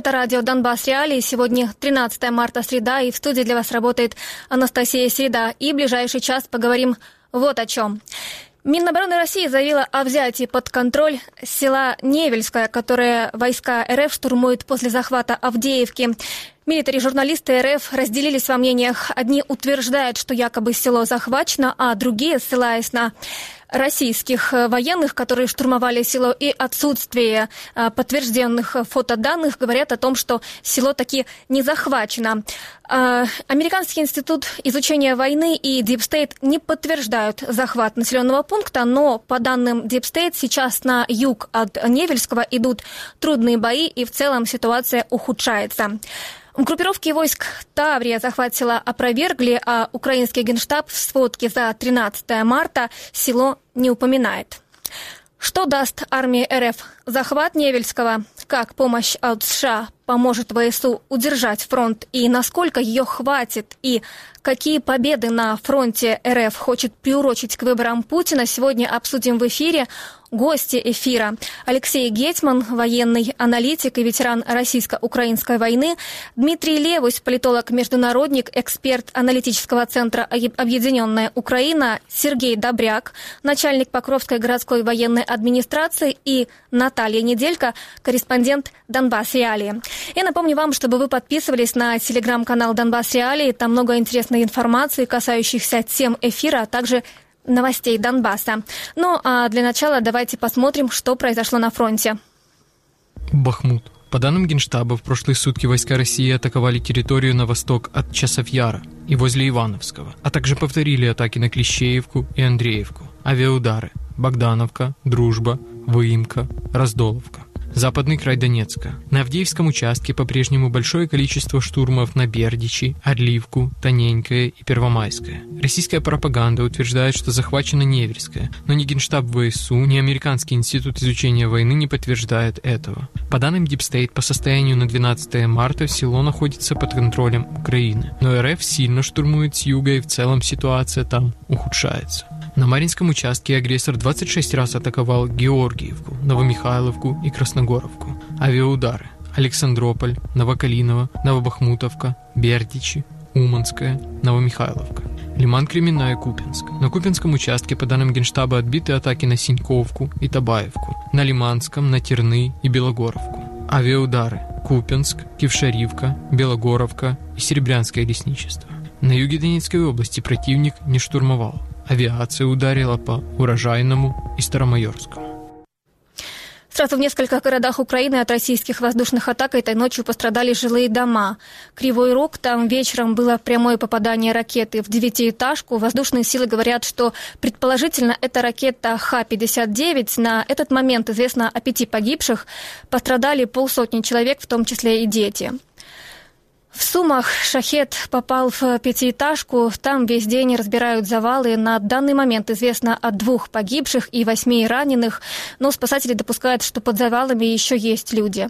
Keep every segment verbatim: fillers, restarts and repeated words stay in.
Это радио «Донбасс Реалии». Сегодня тринадцатое марта, среда, и в студии для вас работает Анастасия Середа. И в ближайший час поговорим вот о чем. Минобороны России заявила о взятии под контроль села Невельское, которое войска РФ штурмуют после захвата Авдеевки. Милитари-журналисты РФ разделились во мнениях. Одни утверждают, что якобы село захвачено, а другие, ссылаясь на российских военных, которые штурмовали село, и отсутствие подтвержденных фотоданных, говорят о том, что село таки не захвачено. Американский институт изучения войны и Deep State не подтверждают захват населенного пункта, но по данным Deep State сейчас на юг от Невельского идут трудные бои, и в целом ситуация ухудшается. Группировки войск Таврия захват села опровергли, а украинский генштаб в сводке за тринадцатое марта село не упоминает. Что даст армии РФ захват Невельского? Как помощь от США поможет ВСУ удержать фронт и насколько ее хватит? И какие победы на фронте РФ хочет приурочить к выборам Путина? Сегодня обсудим в эфире. Гости эфира: Алексей Гетьман, военный аналитик и ветеран российско-украинской войны; Дмитрий Левусь, политолог-международник, эксперт аналитического центра «Объединенная Украина»; Сергей Добряк, начальник Покровской городской военной администрации; и Наталья Неделько, корреспондент «Донбасс Реалии». Я напомню вам, чтобы вы подписывались на телеграм-канал «Донбасс Реалии». Там много интересной информации, касающихся тем эфира, а также новостей Донбасса. Ну, а для начала давайте посмотрим, что произошло на фронте. Бахмут. По данным Генштаба, в прошлые сутки войска России атаковали территорию на восток от Часовьяра и возле Ивановского, а также повторили атаки на Клещеевку и Андреевку. Авиаудары: Богдановка, Дружба, Выемка, Раздоловка. Западный край Донецка. На Авдеевском участке по-прежнему большое количество штурмов на Бердичи, Орливку, Тоненькое и Первомайское. Российская пропаганда утверждает, что захвачено Невельское, но ни Генштаб ВСУ, ни Американский институт изучения войны не подтверждают этого. По данным Deep State, по состоянию на двенадцатое марта село находится под контролем Украины, но РФ сильно штурмует с юга, и в целом ситуация там ухудшается. На Марьинском участке агрессор двадцать шесть раз атаковал Георгиевку, Новомихайловку и Красногоровку. Авиаудары: Александрополь, Новокалиново, Новобахмутовка, Бердичи, Уманская, Новомихайловка. Лиман, Кременная, Купинск. На Купинском участке, по данным Генштаба, отбиты атаки на Синьковку и Табаевку. На Лиманском, на Терны и Белогоровку. Авиаудары: Купинск, Кившаривка, Белогоровка и Серебрянское лесничество. На юге Донецкой области противник не штурмовал. Авиация ударила по Урожайному и Старомайорскому. Сразу в нескольких городах Украины от российских воздушных атак этой ночью пострадали жилые дома. Кривой Рог, там вечером было прямое попадание ракеты в девятиэтажку. Воздушные силы говорят, что предположительно это ракета Х пятьдесят девять. На этот момент известно о пяти погибших. Пострадали полсотни человек, в том числе и дети. В Сумах шахед попал в пятиэтажку, там весь день разбирают завалы. На данный момент известно о двух погибших и восьми раненых, но спасатели допускают, что под завалами еще есть люди.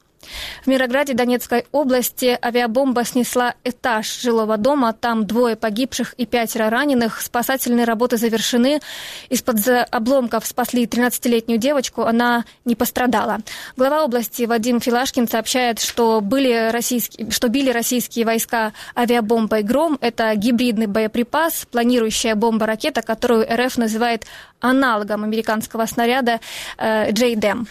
В Мирограде Донецкой области авиабомба снесла этаж жилого дома. Там двое погибших и пятеро раненых. Спасательные работы завершены. Из-под обломков спасли тринадцатилетнюю девочку. Она не пострадала. Глава области Вадим Филашкин сообщает, что, были российские, что били российские войска авиабомбой «Гром». Это гибридный боеприпас, планирующая бомба-ракета, которую РФ называет аналогом американского снаряда э, «Джейдэм».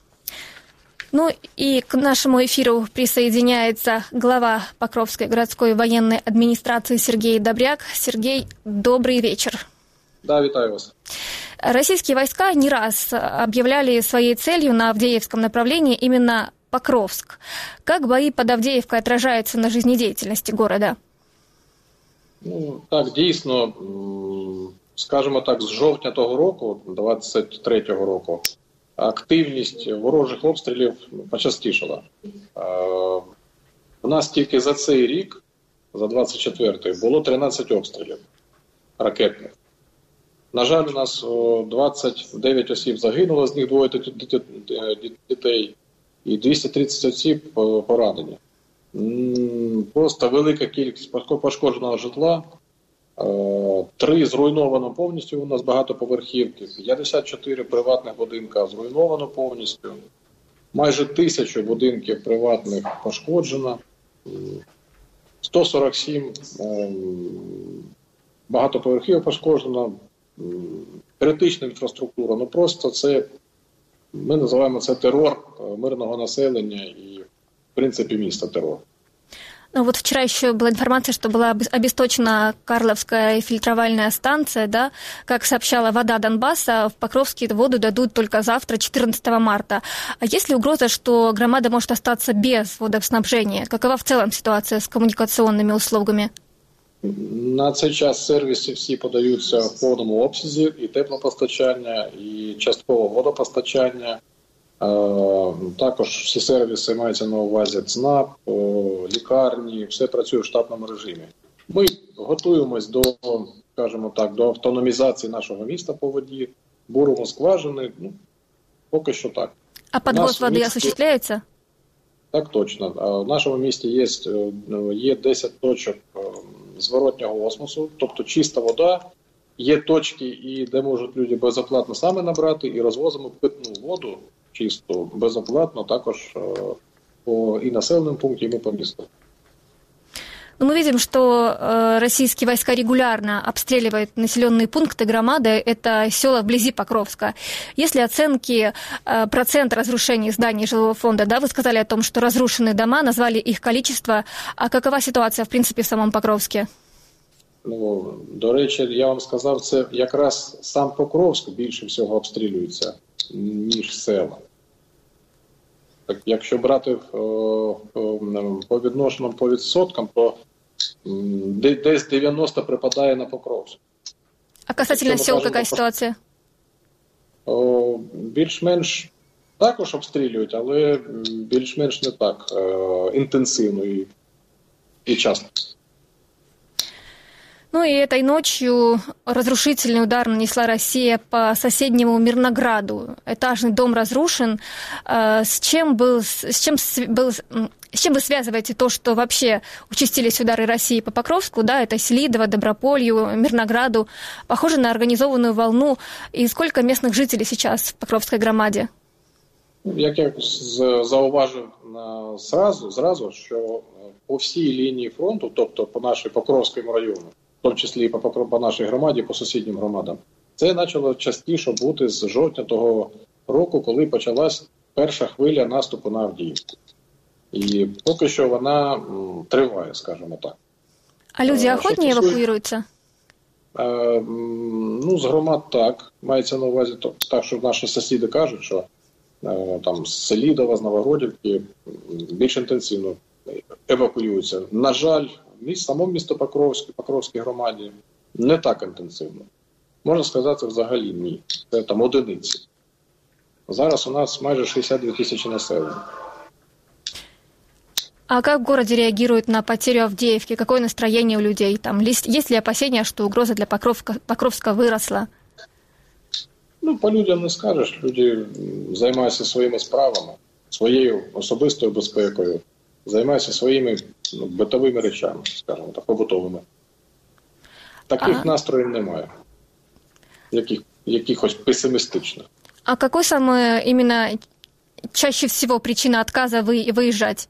Ну и к нашему эфиру присоединяется глава Покровской городской военной администрации Сергей Добряк. Сергей, добрый вечер. Да, витаю вас. Российские войска не раз объявляли своей целью на Авдеевском направлении именно Покровск. Как бои под Авдеевкой отражаются на жизнедеятельности города? Ну, так, дійсно, скажімо так, з жовтня того року, двадцять третього року, активність ворожих обстрілів почастішала. У нас тільки за цей рік, за двадцять четвертий, було тринадцять обстрілів ракетних. На жаль, у нас двадцять дев'ять осіб загинуло, з них двоє дітей, і двісті тридцять осіб поранені. Просто велика кількість пошкодженого житла. Три зруйновано повністю, у нас багатоповерхівки, п'ятдесят чотири приватних будинка зруйновано повністю. майже тисячу будинків приватних пошкоджено, сто сорок сім багатоповерхів пошкоджено, критична інфраструктура. Ну просто це, ми називаємо це терор мирного населення і, в принципе, міста террор. Ну вот вчера еще была информация, что была обесточена Карловская фильтровальная станция, да, как сообщала «Вода Донбасса», в Покровске воду дадут только завтра, четырнадцатого марта. А есть ли угроза, что громада может остаться без водоснабжения? Какова в целом ситуация с коммуникационными услугами? На цей час сервіси всі подаються в повному обсязі, і теплопостачання, і частково водопостачання. Також всі сервіси мається на увазі ЦНАП, лікарні, все працює в штатному режимі. Ми готуємось до, скажімо так, до автономізації нашого міста по воді, буримо скважини, ну, поки що так. А подвоз води місті... осуществляється? Так, точно. В нашому місті є, є десять точок зворотнього осмосу, тобто чиста вода, є точки, і де можуть люди безоплатно саме набрати, і розвозимо питну воду чисто, безоплатно, також по и населенным пунктам, и по месту. Но мы видим, что э, российские войска регулярно обстреливают населенные пункты громады, это села вблизи Покровска. Есть ли оценки э, процента разрушений зданий жилого фонда? Да, вы сказали о том, что разрушены дома, назвали их количество. А какова ситуация, в принципе, в самом Покровске? Ну, до речі, я вам сказав, це якраз сам Покровськ більше всього обстрілюється, ніж села. Так, якщо брати по відношенню по відсоткам, то десь дев'яносто припадає на Покровськ. А касательно сел, яка ситуація? Більш-менш також обстрілюють, але більш-менш не так інтенсивно і, і часто. Ну и этой ночью разрушительный удар нанесла Россия по соседнему Мирнограду. Этажный дом разрушен. С чем, был, с, чем был, с чем вы связываете то, что вообще участились удары России по Покровску? Да, это Селидово, Доброполью, Мирнограду. Похоже на организованную волну. И сколько местных жителей сейчас в Покровской громаді? Як я зауважив зразу, зразу, що по всій лінії фронту, тобто по нашій Покровському району, в тому числі і по, по нашій громаді, по сусіднім громадам, це почало частіше бути з жовтня того року, коли почалась перша хвиля наступу на Авдіївку. І поки що вона м, триває, скажімо так. А люди охотні евакуюються? Е, ну, з громад так. Мається на увазі так, що наші сусіди кажуть, що е, там з Селідова, з Новогродівки більш інтенсивно евакуюються. На жаль, в самому місто Покровське, Покровській громаді не так інтенсивно. Можна сказати, взагалі ні. Це там одиниці. Зараз у нас майже шістдесят дві тисячі населення. А как в городе реагируют на потерю Авдеевки? Какое настроение у людей? Там есть ли опасения, что угроза для Покровска, Покровска выросла? Ну, по людям не скажеш. Люди займаються своїми справами, своєю особистою безпекою, займаються своїми ну, битовими речами, скажімо так, побутовими. Таких а... настроїв немає, яких, якихось песимістичних. А какой самая именно чаще всего причина отказа вы, выезжать?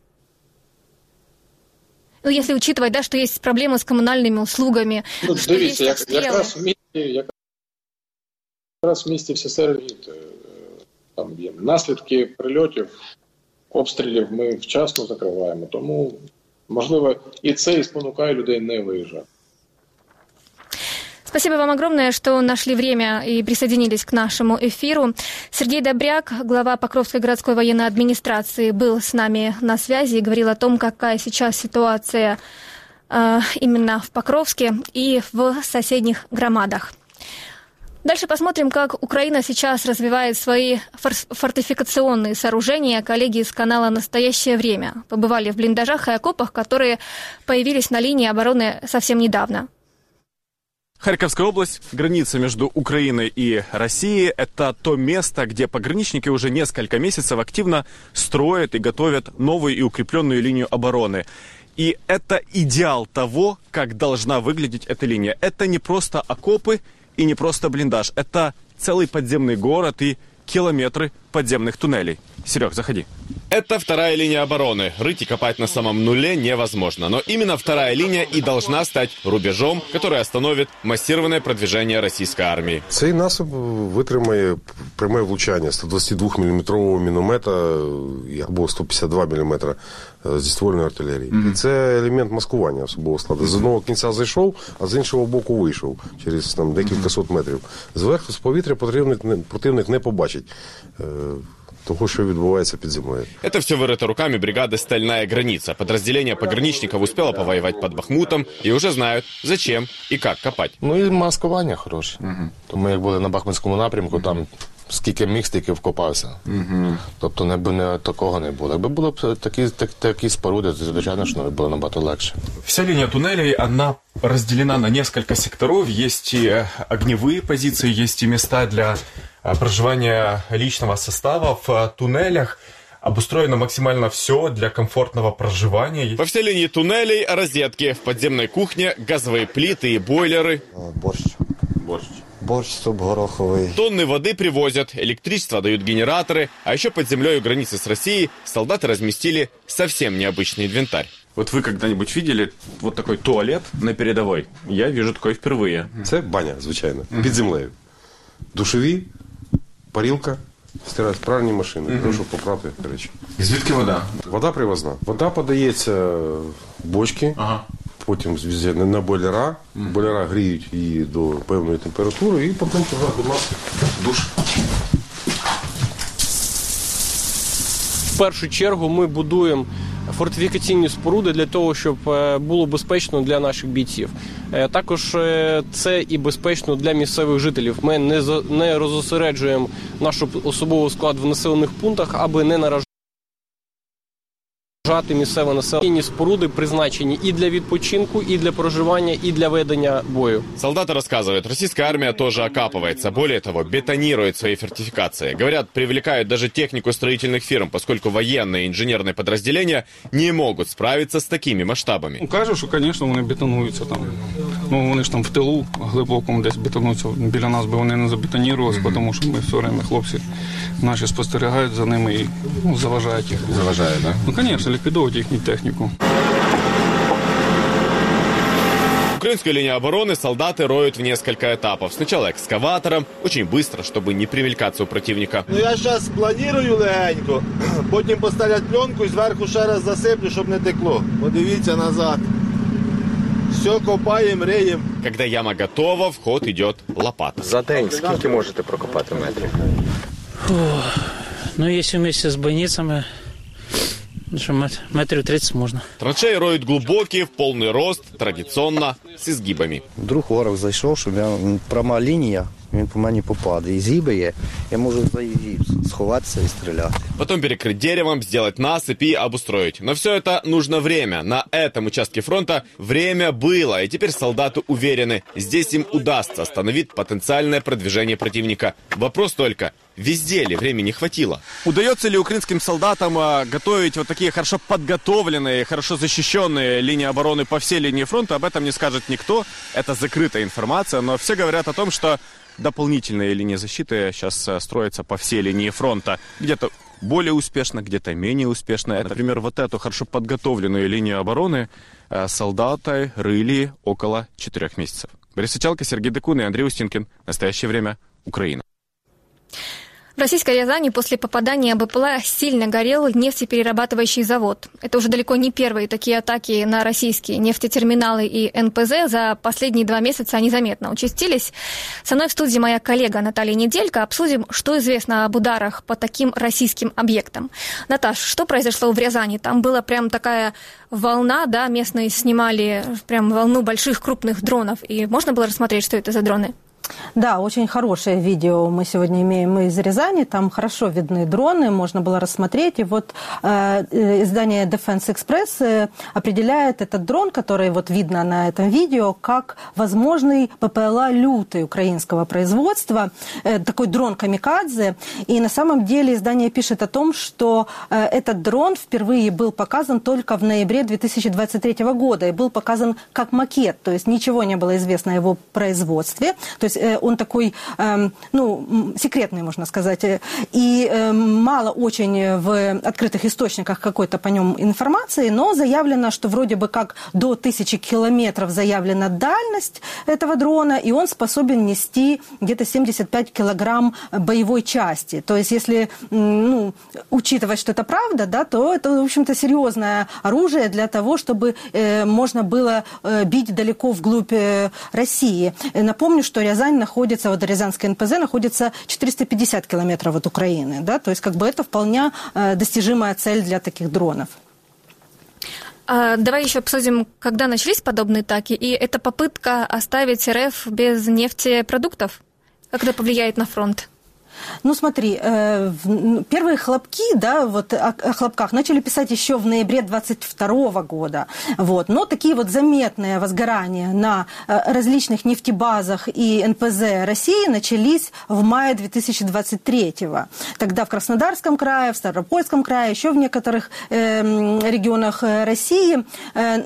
Ну, если учитывать, да, что есть проблемы с коммунальными услугами, ну, что дивіться, есть як, якраз в місті, якраз в місті всі сервіси, там є наслідки прильотів, обстрілів ми вчасно закриваємо, тому, можливо, і це і спонукає людей не виїжджати. Спасибо вам огромное, что нашли время и присоединились к нашему эфиру. Сергей Добряк, глава Покровской городской военной администрации, был с нами на связи и говорил о том, какая сейчас ситуация э, именно в Покровске и в соседних громадах. Дальше посмотрим, как Украина сейчас развивает свои фортификационные сооружения. Коллеги из канала «Настоящее время» побывали в блиндажах и окопах, которые появились на линии обороны совсем недавно. Харьковская область, граница между Украиной и Россией, это то место, где пограничники уже несколько месяцев активно строят и готовят новую и укрепленную линию обороны. И это идеал того, как должна выглядеть эта линия. Это не просто окопы и не просто блиндаж. Это целый подземный город и километры подземных туннелей. Серег, заходи. Это вторая линия обороны. Рыть и копать на самом нуле невозможно. Но именно вторая линия и должна стать рубежом, который остановит массированное продвижение российской армии. Цей насип витримає пряме влучання сто двадцять два міліметрового міномета або сто п'ятдесят два міліметри зі ствольної артилерії. Mm-hmm. І це елемент маскування особового складу. З одного кінця зайшов, а з іншого боку вийшов через там, декілька сот метрів. Зверху, з повітря противник, противник не побачить того, что відбувається під землею. Это все вырыто руками бригады «Стальная граница». Подразделение пограничников успело повоевать под Бахмутом и уже знают, зачем и как копать. Ну і маскування хороше. Угу. То ми як були на Бахмутському напрямку, там скільки міг, стільки вкопався. Угу. Тобто не, не, такого не було. Якби було б такі, так, такі споруди, то, звичайно, що було набагато легше. Вся линия туннелей, она разделена на несколько секторов. Есть и огневые позиции, есть и места для проживания личного состава. В туннелях обустроено максимально все для комфортного проживания. По всей линии туннелей розетки, в подземной кухне газовые плиты и бойлеры. Борщ. Борщ. Борщ, суп гороховый. Тонны воды привозят, электричество дают генераторы, а еще под землей у границы с Россией солдаты разместили совсем необычный инвентарь. Вот вы когда-нибудь видели вот такой туалет на передовой? Я вижу такой впервые. Це баня, звичайно, під землею. Душові, парілка, стиральні пральні машини. Mm-hmm. Прошу поправити речі. І звідки вода? Вода привозна. Вода подається в бочки, ага. Потім на бойлера. Mm-hmm. Бойлера гріють її до певної температури і потім туди, будь ласка, душ. В першу чергу ми будуємо фортифікаційні споруди для того, щоб було безпечно для наших бійців. Також це і безпечно для місцевих жителів. Ми не розосереджуємо наш особовий склад в населених пунктах, аби не наражати місцеве населення. Споруди призначені и для відпочинку, и для проживания, и для ведения бою. Солдаты рассказывают, российская армия тоже окапывается. Более того, бетонирует свои фортификации. Говорят, привлекают даже технику строительных фирм, поскольку военные и инженерные подразделения не могут справиться с такими масштабами. Ну, кажуть, що, звісно, вони бетонуються там. Ну, вони ж там в тилу, глибокому десь бетонуються. Біля нас би вони не забетонірувалися, mm-hmm. тому що ми все время, хлопці наші спостерігають за ними і ну, заважають їх. Заважають, так? Ну, звісно, ликвидовать их технику. Украинскую линию обороны солдаты роют в несколько этапов. Сначала экскаватором, очень быстро, чтобы не примелькаться у противника. Ну я зараз планую легенько, потім поставлять пленку і зверху ще раз засиплю, щоб не текло. Подивіться назад. Все копаємо, риємо. Когда яма готова, в ход идет лопата. За день скільки можете прокопати метрів? Фу. Ну, если вместе с бойницами, метрів тридцять можна. Траншеи роют глубокие, в полный рост, традиционно, с изгибами. Вдруг ворог зайшов, щоб я, пряма лінія, він по мені попаде. І згиби є, я можу за її сховатися і стріляти. Потом перекрыть деревом, сделать насыпь и обустроить. Но все это нужно время. На этом участке фронта время было. И теперь солдаты уверены, здесь им удастся остановить потенциальное продвижение противника. Вопрос только, везде ли времени хватило? Удается ли украинским солдатам а, готовить вот такие хорошо подготовленные, хорошо защищенные линии обороны по всей линии фронта? Об этом не скажет никто. Это закрытая информация. Но все говорят о том, что дополнительные линии защиты сейчас строятся по всей линии фронта. Где-то более успешно, где-то менее успешно. Например, вот эту хорошо подготовленную линию обороны солдаты рыли около четырех месяцев. Борис Сычалко, Сергей Декун и Андрей Устинкин. Настоящее время. Украина. В российской Рязани после попадания БПЛА сильно горел нефтеперерабатывающий завод. Это уже далеко не первые такие атаки на российские нефтетерминалы и эн пэ зэ. За последние два месяца они заметно участились. Со мной в студии моя коллега Наталья Неделько. Обсудим, что известно об ударах по таким российским объектам. Наташ, что произошло в Рязани? Там была прям такая волна, да, местные снимали прям волну больших крупных дронов. И можно было рассмотреть, что это за дроны? Да, очень хорошее видео мы сегодня имеем из Рязани. Там хорошо видны дроны, можно было рассмотреть. И вот э, издание Defense Express э, определяет этот дрон, который вот видно на этом видео, как возможный ППЛА «Лютый» украинского производства. Э, такой дрон «Камикадзе». И на самом деле издание пишет о том, что э, этот дрон впервые был показан только в ноябре две тысячи двадцать третьего года. И был показан как макет, то есть ничего не было известно о его производстве. То есть он такой, ну, секретный, можно сказать, и мало очень в открытых источниках какой-то по нем информации, но заявлено, что вроде бы как до тысячи километров заявлена дальность этого дрона, и он способен нести где-то семьдесят пять килограмм боевой части. То есть, если, ну, учитывать, что это правда, да, то это, в общем-то, серьезное оружие для того, чтобы э, можно было э, бить далеко вглубь э, России. Напомню, что Рязань находится, вот Рязанская эн пэ зэ находится четыреста пятьдесят километров от Украины, да, то есть как бы это вполне э, достижимая цель для таких дронов. А давай еще обсудим, когда начались подобные атаки, и это попытка оставить эр эф без нефтепродуктов. Как это повлияет на фронт? Ну, смотри, э, первые хлопки, да, вот о, о хлопках начали писать еще в ноябре двадцать второго года, вот, но такие вот заметные возгорания на э, различных нефтебазах и эн пэ зэ России начались в мае две тысячи двадцать третьего. Тогда в Краснодарском крае, в Ставропольском крае, еще в некоторых э, регионах России э,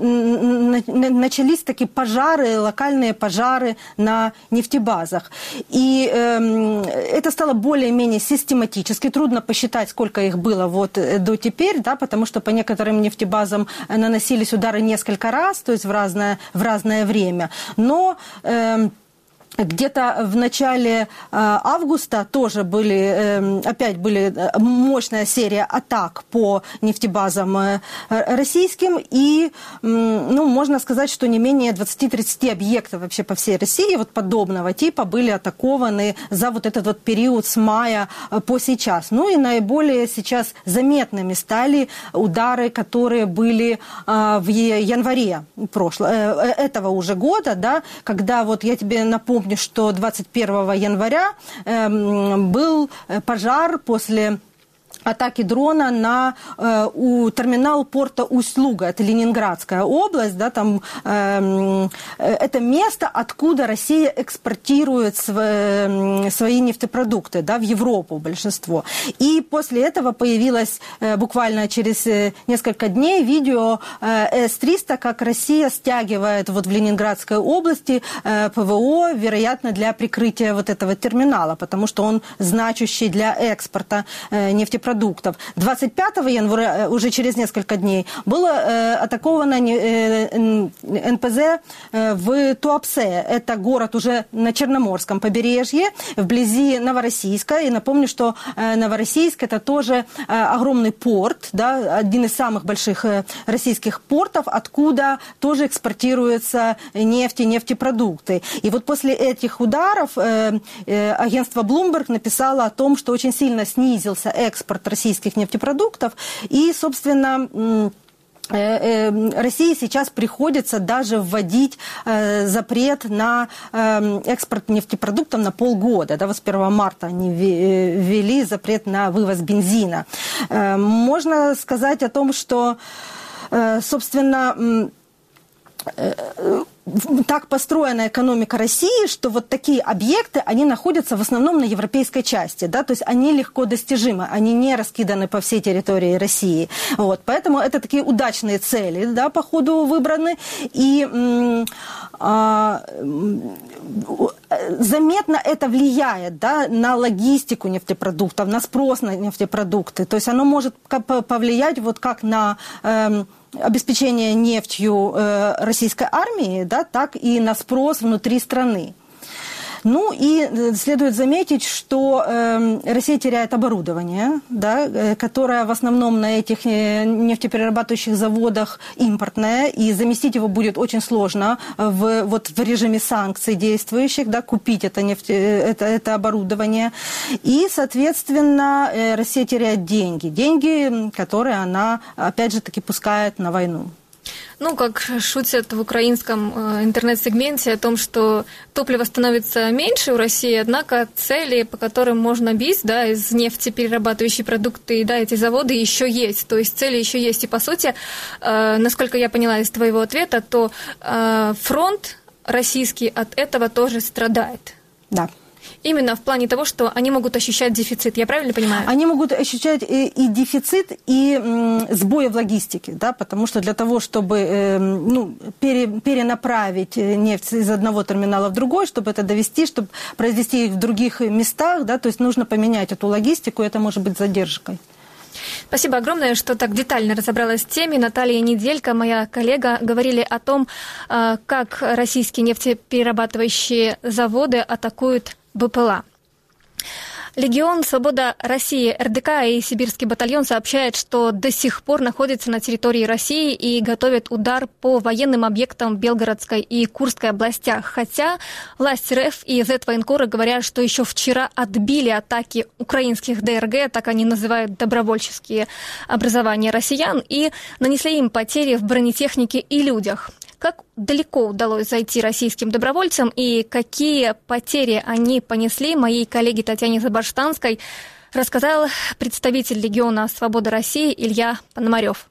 начались такие пожары, локальные пожары на нефтебазах. И э, это стало более-менее систематически. Трудно посчитать, сколько их было вот до теперь, да, потому что по некоторым нефтебазам наносились удары несколько раз, то есть в разное, в разное время. Но э, где-то в начале э, августа тоже были, э, опять были мощная серия атак по нефтебазам э, российским, и, э, ну, можно сказать, что не менее двадцать-тридцать объектов вообще по всей России вот подобного типа были атакованы за вот этот вот период с мая по сейчас. Ну и наиболее сейчас заметными стали удары, которые были э, в январе прошлого, э, этого уже года, да, когда вот я тебе напомню, что двадцать первого января э, был пожар после атаки дрона на э, у терминал порта Усть-Луга, это Ленинградская область, да, там э, это место, откуда Россия экспортирует св, свои нефтепродукты, да, в Европу большинство. И после этого появилось э, буквально через несколько дней видео э, эс триста, как Россия стягивает вот в Ленинградской области э, пэ вэ о, вероятно, для прикрытия вот этого терминала, потому что он значущий для экспорта э, нефтепродуктов. Продуктов. двадцать пятого января, уже через несколько дней, было э, атаковано э, эн пэ зэ э, в Туапсе. Это город уже на Черноморском побережье, вблизи Новороссийска. И напомню, что э, Новороссийск – это тоже э, огромный порт, да, один из самых больших э, российских портов, откуда тоже экспортируются нефть и нефтепродукты. И вот после этих ударов э, э, агентство Bloomberg написало о том, что очень сильно снизился экспорт российских нефтепродуктов, и, собственно, России сейчас приходится даже вводить э, запрет на э, экспорт нефтепродуктов на полгода. Да, вот с первого марта они ввели запрет на вывоз бензина. Э, можно сказать о том, что, э, собственно, э, так построена экономика России, что вот такие объекты, они находятся в основном на европейской части, да, то есть они легко достижимы, они не раскиданы по всей территории России. Вот, поэтому это такие удачные цели, да, по ходу выбраны. И м- а- заметно это влияет, да, на логистику нефтепродуктов, на спрос на нефтепродукты. То есть оно может повлиять вот как на э, обеспечение нефтью э, российской армии, да, так и на спрос внутри страны. Ну и следует заметить, что э, Россия теряет оборудование, да, э, которое в основном на этих нефтеперерабатывающих заводах импортное, и заместить его будет очень сложно в, вот, в режиме санкций действующих, да, купить это, нефть, это, это оборудование. И, соответственно, э, Россия теряет деньги, деньги, которые она, опять же таки, пускает на войну. Ну, как шутят в украинском э, интернет-сегменте о том, что топлива становится меньше у России, однако цели, по которым можно бить, да, из нефтеперерабатывающие продукты, да, эти заводы еще есть. То есть цели еще есть. И, по сути, э, насколько я поняла из твоего ответа, то э, фронт российский от этого тоже страдает. Да. Именно в плане того, что они могут ощущать дефицит, я правильно понимаю? Они могут ощущать и, и дефицит, и м, сбои в логистике, да, потому что для того, чтобы э, ну, пере, перенаправить нефть из одного терминала в другой, чтобы это довести, чтобы произвести их в других местах, да, то есть нужно поменять эту логистику, и это может быть задержкой. Спасибо огромное, что так детально разобралась в теме. Наталья Неделько, моя коллега, говорили о том, как российские нефтеперерабатывающие заводы атакуют БПЛА. Легион «Свобода России» эр дэ ка и Сибирский батальон сообщают, что до сих пор находится на территории России и готовят удар по военным объектам в Белгородской и Курской областях. Хотя власти эр эф и зет-военкоры говорят, что еще вчера отбили атаки украинских дэ эр гэ, так они называют добровольческие образования россиян, и нанесли им потери в бронетехнике и людях. Как далеко удалось зайти российским добровольцам и какие потери они понесли, моей коллеге Татьяне Забарштанской рассказал представитель Легиона «Свобода России» Илья Пономарев.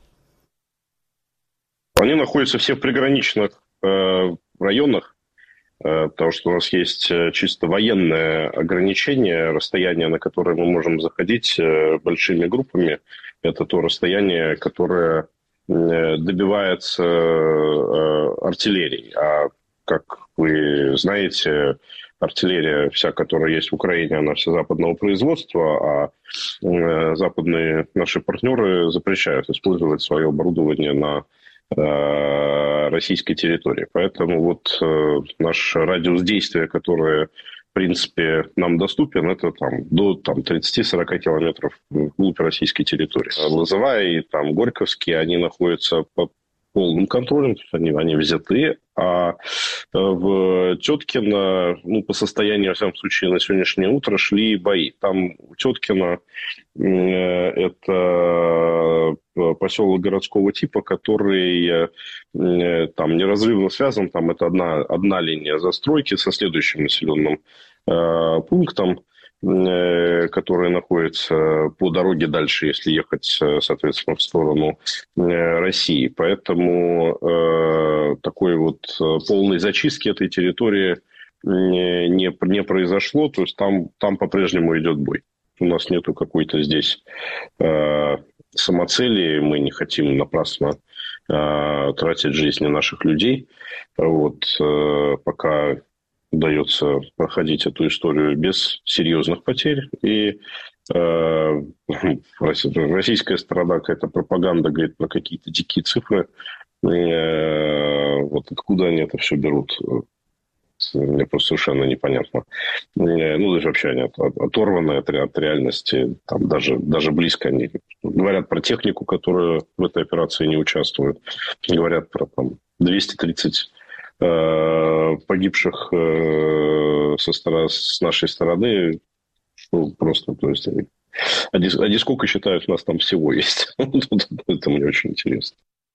Они находятся все в приграничных э, районах, э, потому что у нас есть чисто военное ограничение, расстояние, на которое мы можем заходить э, большими группами. Это то расстояние, которое добивается артиллерии. А как вы знаете, артиллерия вся, которая есть в Украине, она вся западного производства, а западные наши партнеры запрещают использовать свое оборудование на российской территории. Поэтому вот наш радиус действия, который, в принципе, нам доступен, это там, до там, тридцать-сорок километров вглубь российской территории. Лозовая и там, Горьковские, они находятся под полным контролем, они, они взяты, а в Теткино, ну, по состоянию, во всяком случае, на сегодняшнее утро шли бои. Там Теткино э, это поселок городского типа, который э, там неразрывно связан, там это одна, одна линия застройки со следующим населенным э, пунктом, который находится по дороге дальше, если ехать, соответственно, в сторону России. Поэтому э, такой вот полной зачистки этой территории не, не произошло. То есть там, там по-прежнему идет бой. У нас нету какой-то здесь э, самоцели. Мы не хотим напрасно э, тратить жизни наших людей. Вот, э, пока удается проходить эту историю без серьезных потерь. И э, российская сторона, какая-то пропаганда говорит про какие-то дикие цифры. Э, вот откуда они это все берут, мне просто совершенно непонятно. Э, ну, даже вообще они оторваны от, от реальности. Там даже, даже близко они говорят про технику, которая в этой операции не участвует. Говорят про там, двести тридцать погибших со стороны, с нашей стороны, ну, просто, то есть, они, они сколько считают, у нас там всего есть. Это мне очень интересно.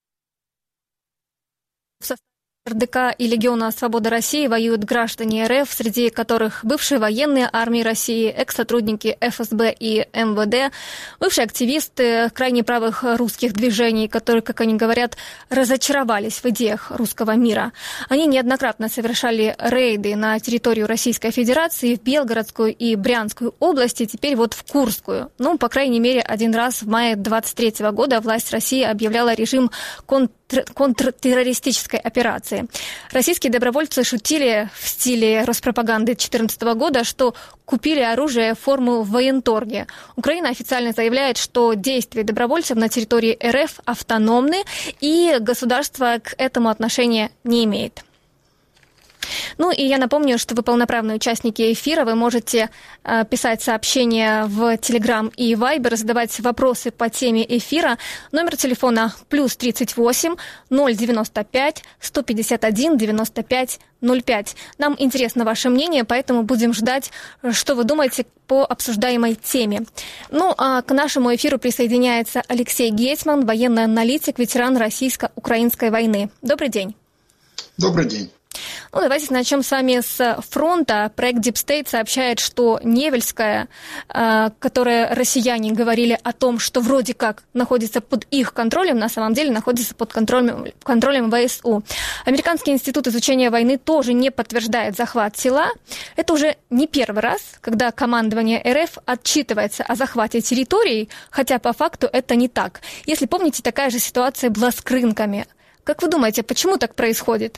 эр дэ ка и Легиона «Свобода России» воюют граждане эр эф, среди которых бывшие военные армии России, экс-сотрудники эф эс бэ и эм вэ дэ, бывшие активисты крайне правых русских движений, которые, как они говорят, разочаровались в идеях русского мира. Они неоднократно совершали рейды на территорию Российской Федерации, в Белгородскую и Брянскую области, теперь вот в Курскую. Ну, по крайней мере, один раз в мае двадцать третьего года власть России объявляла режим контр контртеррористической операции. Российские добровольцы шутили в стиле Роспропаганды две тысячи четырнадцатого года, что купили оружие, форму в военторге. Украина официально заявляет, что действия добровольцев на территории эр эф автономны, и государство к этому отношения не имеет. Ну и я напомню, что вы полноправные участники эфира, вы можете э, писать сообщения в Telegram и Viber, задавать вопросы по теме эфира. Номер телефона плюс тридцать восемь ноль девяносто пять сто пятьдесят один девяносто пять ноль пять. Нам интересно ваше мнение, поэтому будем ждать, что вы думаете по обсуждаемой теме. Ну а к нашему эфиру присоединяется Алексей Гетьман, военный аналитик, ветеран российско-украинской войны. Добрый день. Добрый день. Ну, давайте начнем с вами с фронта. Проект Deep State сообщает, что Невельская, которая россияне говорили о том, что вроде как находится под их контролем, на самом деле находится под контролем, контролем ВСУ. Американский институт изучения войны тоже не подтверждает захват села. Это уже не первый раз, когда командование РФ отчитывается о захвате территорий, хотя по факту это не так. Если помните, такая же ситуация была с Крынками. Как вы думаете, почему так происходит?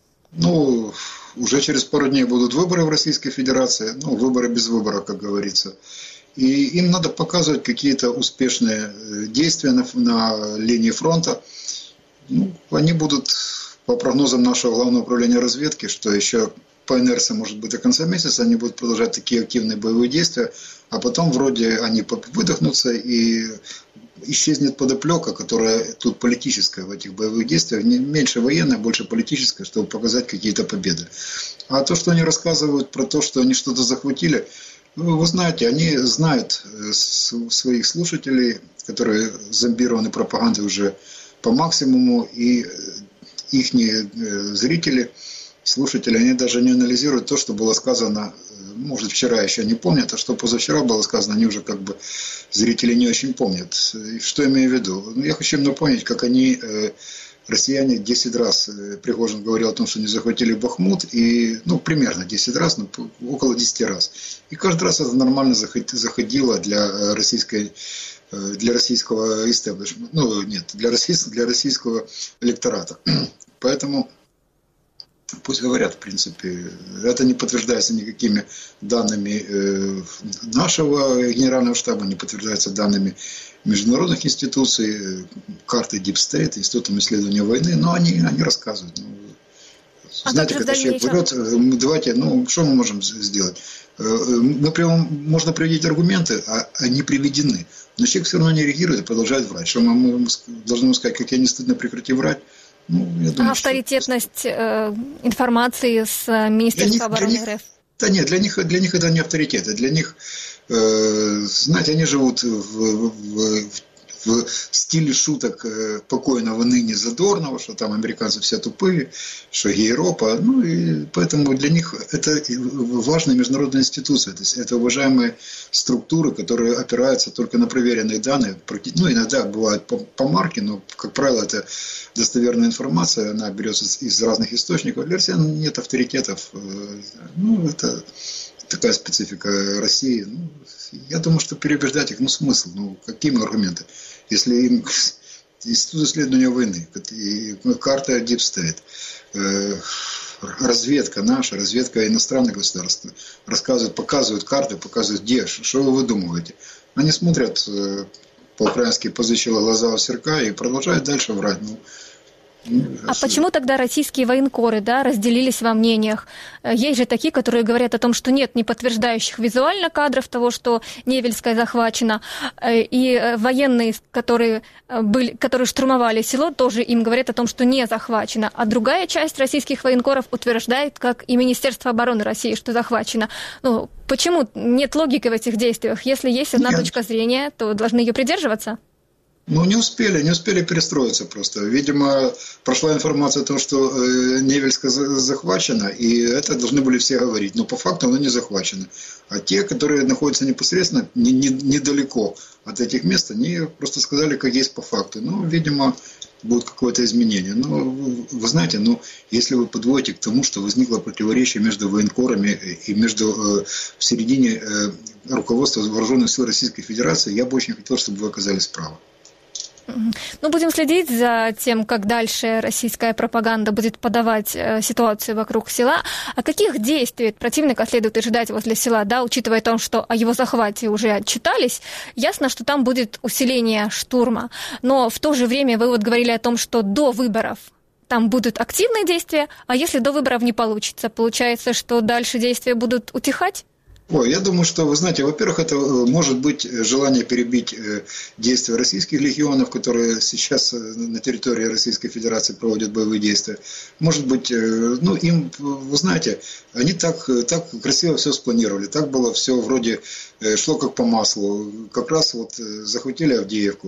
Ну, уже через пару дней будут выборы в Российской Федерации, ну, выборы без выбора, как говорится. И им надо показывать какие-то успешные действия на, на линии фронта. Ну, они будут, по прогнозам нашего Главного управления разведки, что еще по инерции, может быть, до конца месяца они будут продолжать такие активные боевые действия, а потом вроде они выдохнутся и исчезнет подоплека, которая тут политическая в этих боевых действиях, не меньше военная, больше политическая, чтобы показать какие-то победы. А то, что они рассказывают про то, что они что-то захватили, ну, вы знаете, они знают своих слушателей, которые зомбированы пропагандой уже по максимуму, и их зрители, слушатели, они даже не анализируют то, что было сказано, может, вчера еще не помнят, а что позавчера было сказано, они уже как бы зрители не очень помнят. Что имею в виду? Я хочу им напомнить, как они, россияне, десять раз, Пригожин говорил о том, что они захватили Бахмут, и, ну, примерно десять раз, ну, около десяти раз. И каждый раз это нормально заходило для российской, для российского истеблишмента, ну, нет, для российского, для российского электората. Поэтому пусть говорят, в принципе. Это не подтверждается никакими данными нашего генерального штаба, не подтверждается данными международных институций, карты Deep State, Институтом исследования войны, но они, они рассказывают. Ну, а знаете, когда человек берет, давайте, ну, что мы можем сделать? Мы прямо, можно приводить аргументы, а они приведены. Но человек все равно не реагирует и продолжает врать. Что мы, мы должны сказать, как я не стыдно, прекрати врать? Ну, я думаю, авторитетность что... э, информации с Министерства обороны РФ? Да нет, для них, для них это не авторитет. Для них, э, знаете, они живут в, в, в стиле шуток покойного ныне Задорнова, что там американцы все тупые, что Европа. Ну, и поэтому для них это важная международная институция. То есть это уважаемые структуры, которые опираются только на проверенные данные. Ну, иногда бывает по, по марке, но, как правило, это достоверная информация, она берется из разных источников. Для россиян нет авторитетов. Ну, это такая специфика России. Ну, я думаю, что переубеждать их, ну, смысл, ну, какие аргументы? Если им Институт исследования войны, карта Deep State, разведка наша, разведка иностранных государств рассказывают, показывают карты, показывают, где, что вы выдумываете. Они смотрят по-украински позычило глаза у серка и продолжают дальше врать. Ну, А почему тогда российские военкоры, да, разделились во мнениях? Есть же такие, которые говорят о том, что нет не подтверждающих визуально кадров того, что Невельская захвачена, и военные, которые, были, которые штурмовали село, тоже им говорят о том, что не захвачено. А другая часть российских военкоров утверждает, как и Министерство обороны России, что захвачено. Ну, почему нет логики в этих действиях? Если есть одна нет. точка зрения, то должны ее придерживаться? Ну, не успели, не успели перестроиться просто. Видимо, прошла информация о том, что Невельская захвачена, и это должны были все говорить. Но по факту она не захвачена. А те, которые находятся непосредственно не, не, недалеко от этих мест, они просто сказали, как есть по факту. Ну, видимо, будет какое-то изменение. Но вы знаете, ну, если вы подводите к тому, что возникло противоречие между военкорами и между э, в середине э, руководства вооруженных сил Российской Федерации, я бы очень хотел, чтобы вы оказались правы. Ну, будем следить за тем, как дальше российская пропаганда будет подавать э, ситуацию вокруг села. А каких действий от противника следует ожидать возле села, да, учитывая то, что о его захвате уже отчитались? Ясно, что там будет усиление штурма. Но в то же время вы вот говорили о том, что до выборов там будут активные действия, а если до выборов не получится, получается, что дальше действия будут утихать? Ой, я думаю, что, вы знаете, во-первых, это может быть желание перебить действия российских легионов, которые сейчас на территории Российской Федерации проводят боевые действия. Может быть, ну, им, вы знаете, они так, так красиво все спланировали, так было все вроде шло как по маслу. Как раз вот захватили Авдеевку,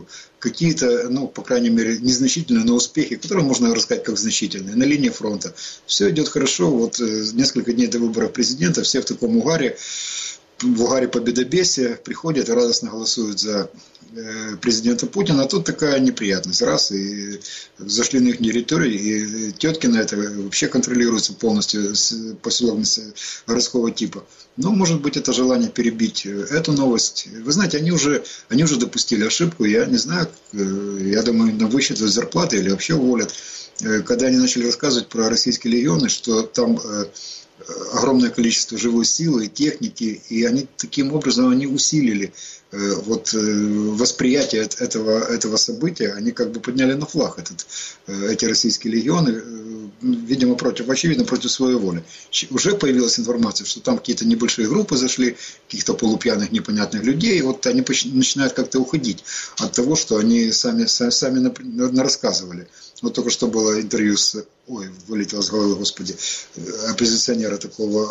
какие-то, ну, по крайней мере, незначительные, но успехи, которые можно рассказать как значительные, на линии фронта. Все идет хорошо. Вот несколько дней до выборов президента все в таком угаре, в угаре победобесия приходят и радостно голосуют за президента Путина, а тут такая неприятность. Раз, и зашли на их территорию, и Теткино это вообще контролируется полностью поселок городского типа. Ну, может быть, это желание перебить эту новость. Вы знаете, они уже, они уже допустили ошибку, я не знаю, я думаю, на высчитывают зарплаты или вообще уволят. Когда они начали рассказывать про российские легионы, что там огромное количество живой силы и техники, и они таким образом они усилили вот восприятие этого, этого события, они как бы подняли на флаг этот, эти российские легионы, видимо, против, очевидно, против своей воли. Уже появилась информация, что там какие-то небольшие группы зашли, каких-то полупьяных непонятных людей, и вот они начинают как-то уходить от того, что они сами, сами рассказывали. Вот только что было интервью с, ой, вылетело с головы, господи, оппозиционера такого,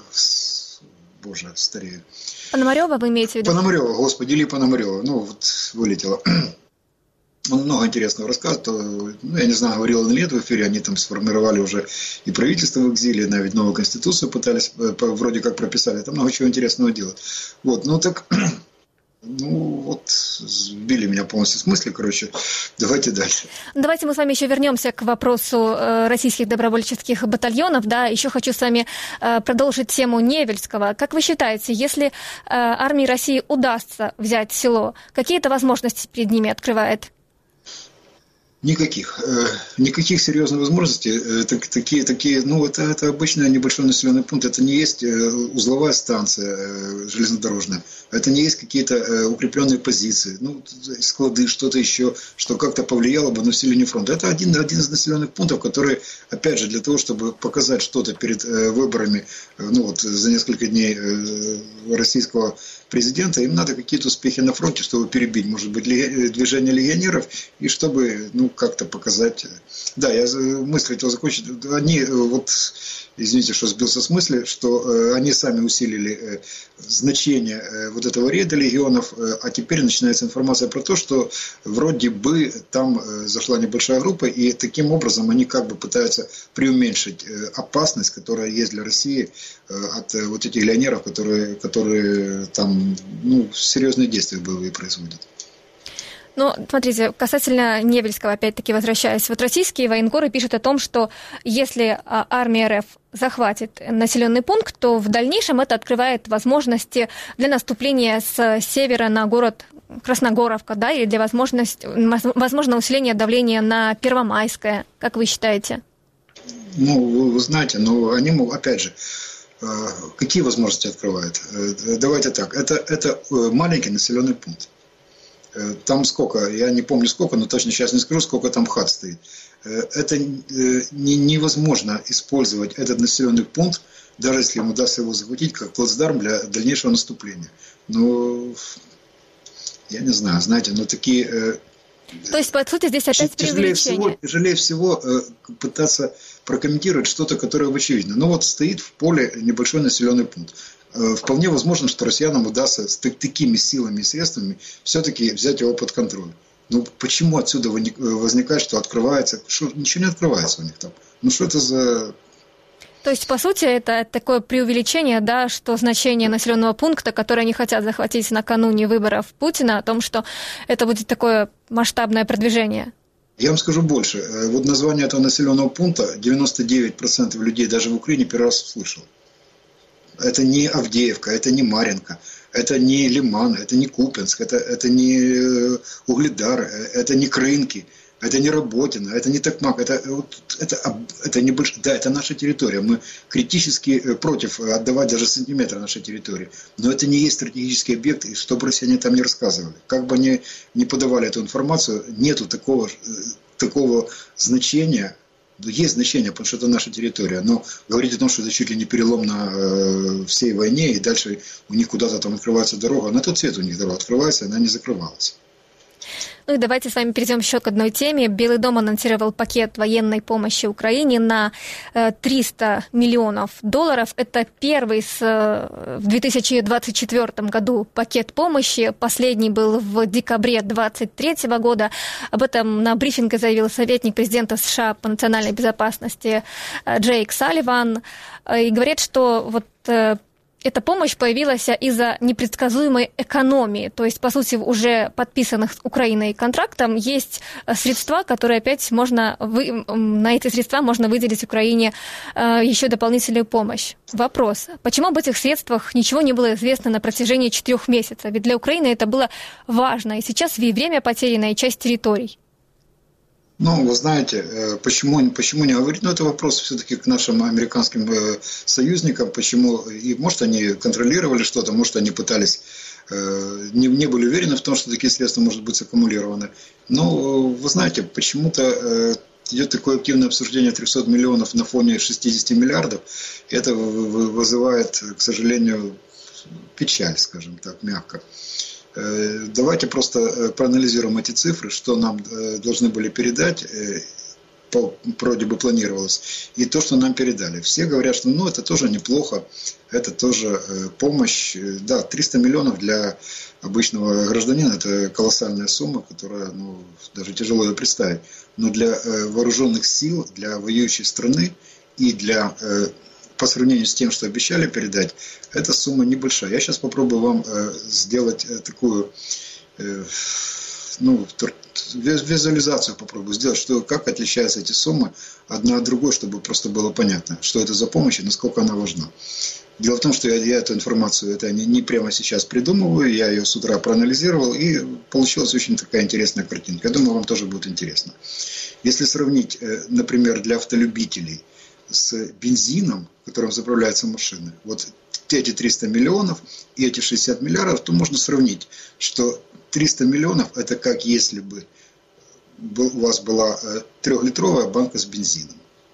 боже, старею. Пономарева вы имеете в виду? Пономарева, господи, или Пономарева, ну вот вылетело. Он много интересного рассказывает. Ну, я не знаю, говорил он или нет в эфире, они там сформировали уже и правительство в экзиле, навіть новую конституцию пытались, вроде как прописали, там много чего интересного делать. Вот, ну так, ну вот, сбили меня полностью с мысли, короче, давайте дальше. Давайте мы с вами еще вернемся к вопросу российских добровольческих батальонов, да, еще хочу с вами продолжить тему Невельского. Как вы считаете, если армии России удастся взять село, какие это возможности перед ними открывает? Никаких. Никаких серьезных возможностей. Такие, такие, ну, это, это обычный небольшой населенный пункт. Это не есть узловая станция железнодорожная. Это не есть какие-то укрепленные позиции, ну, склады, что-то еще, что как-то повлияло бы на усиление фронта. Это один, один из населенных пунктов, который, опять же, для того, чтобы показать что-то перед выборами, ну, вот за несколько дней российского президента, им надо какие-то успехи на фронте, чтобы перебить, может быть, движение легионеров, и чтобы, ну, как-то показать. Да, я мысль хотел закончить. Они, вот, извините, что сбился с мысли, что они сами усилили значение вот этого ряда легионов, а теперь начинается информация про то, что вроде бы там зашла небольшая группа, и таким образом они как бы пытаются преуменьшить опасность, которая есть для России от вот этих легионеров, которые, которые там, ну, серьезные действия боевые производят. Ну, смотрите, касательно Невельского, опять-таки возвращаясь, вот российские военкоры пишут о том, что если армия РФ захватит населенный пункт, то в дальнейшем это открывает возможности для наступления с севера на город Красногоровка, да, и для возможности, возможно, усиления давления на Первомайское, как вы считаете? Ну, вы, вы знаете, но они, опять же, какие возможности открывают? Давайте так, это, это маленький населенный пункт. Там сколько, я не помню сколько, но точно сейчас не скажу, сколько там хат стоит. Это невозможно использовать этот населенный пункт, даже если им удастся его захватить, как плацдарм для дальнейшего наступления. Ну, я не знаю, знаете, но такие... То есть, по сути, здесь опять тяжелее всего, тяжелее всего пытаться прокомментировать что-то, которое очевидно. Ну вот стоит в поле небольшой населенный пункт. Вполне возможно, что россиянам удастся с такими силами и средствами все-таки взять его под контроль. Ну почему отсюда возникает, что открывается? Что, ничего не открывается у них там. Ну что это за... То есть, по сути, это такое преувеличение, да, что значение населенного пункта, который они хотят захватить накануне выборов Путина, о том, что это будет такое масштабное продвижение. Я вам скажу больше. Вот название этого населенного пункта девяносто девять процентов людей даже в Украине первый раз услышал. Это не Авдеевка, это не Марьинка, это не Лиман, это не Купянск, это, это не Угледар, это не Крынки, это не Работино, это не Токмак, это, это, это не больш... да, это наша территория. Мы критически против отдавать даже сантиметр нашей территории. Но это не есть стратегический объект, и что бы россияне там не рассказывали. Как бы они не подавали эту информацию, нету такого, такого значения. Есть значение, потому что это наша территория, но говорить о том, что это чуть ли не перелом на э, всей войне, и дальше у них куда-то там открывается дорога, на тот свет у них дорога открывается, она не закрывалась. Ну и давайте с вами перейдем еще к одной теме. Белый дом анонсировал пакет военной помощи Украине на триста миллионов долларов. Это первый с, в две тысячи двадцать четвёртом году пакет помощи. Последний был в декабре две тысячи двадцать третьего года. Об этом на брифинге заявил советник президента США по национальной безопасности Джейк Салливан. И говорит, что вот эта помощь появилась из-за непредсказуемой экономии. То есть, по сути, уже подписанных с Украиной контрактом есть средства, которые опять можно... Вы... На эти средства можно выделить Украине еще дополнительную помощь. Вопрос. Почему об этих средствах ничего не было известно на протяжении четырех месяцев? Ведь для Украины это было важно. И сейчас и время потеряно, и часть территорий. Ну, вы знаете, почему, почему не говорить? Ну, это вопрос все-таки к нашим американским союзникам. Почему? И, может, они контролировали что-то, может, они пытались, не, не были уверены в том, что такие средства, может быть, саккумулированы. Но, вы знаете, почему-то идет такое активное обсуждение трехсот миллионов на фоне шестидесяти миллиардов. Это вызывает, к сожалению, печаль, скажем так, мягко. Давайте просто проанализируем эти цифры, что нам должны были передать, вроде бы планировалось, и то, что нам передали. Все говорят, что ну, это тоже неплохо, это тоже помощь. Да, триста миллионов для обычного гражданина – это колоссальная сумма, которая ну, даже тяжело ее представить. Но для вооруженных сил, для воюющей страны и для... по сравнению с тем, что обещали передать, эта сумма небольшая. Я сейчас попробую вам э, сделать э, такую э, ну, визуализацию, попробую сделать, что, как отличаются эти суммы одна от другой, чтобы просто было понятно, что это за помощь и насколько она важна. Дело в том, что я, я эту информацию это не, не прямо сейчас придумываю, я ее с утра проанализировал, и получилась очень такая интересная картинка. Я думаю, вам тоже будет интересно. Если сравнить, э, например, для автолюбителей с бензином, которым заправляются машины, вот эти триста миллионов и эти шестьдесят миллиардов, то можно сравнить, что триста миллионов это как если бы у вас была трехлитровая банка с бензином,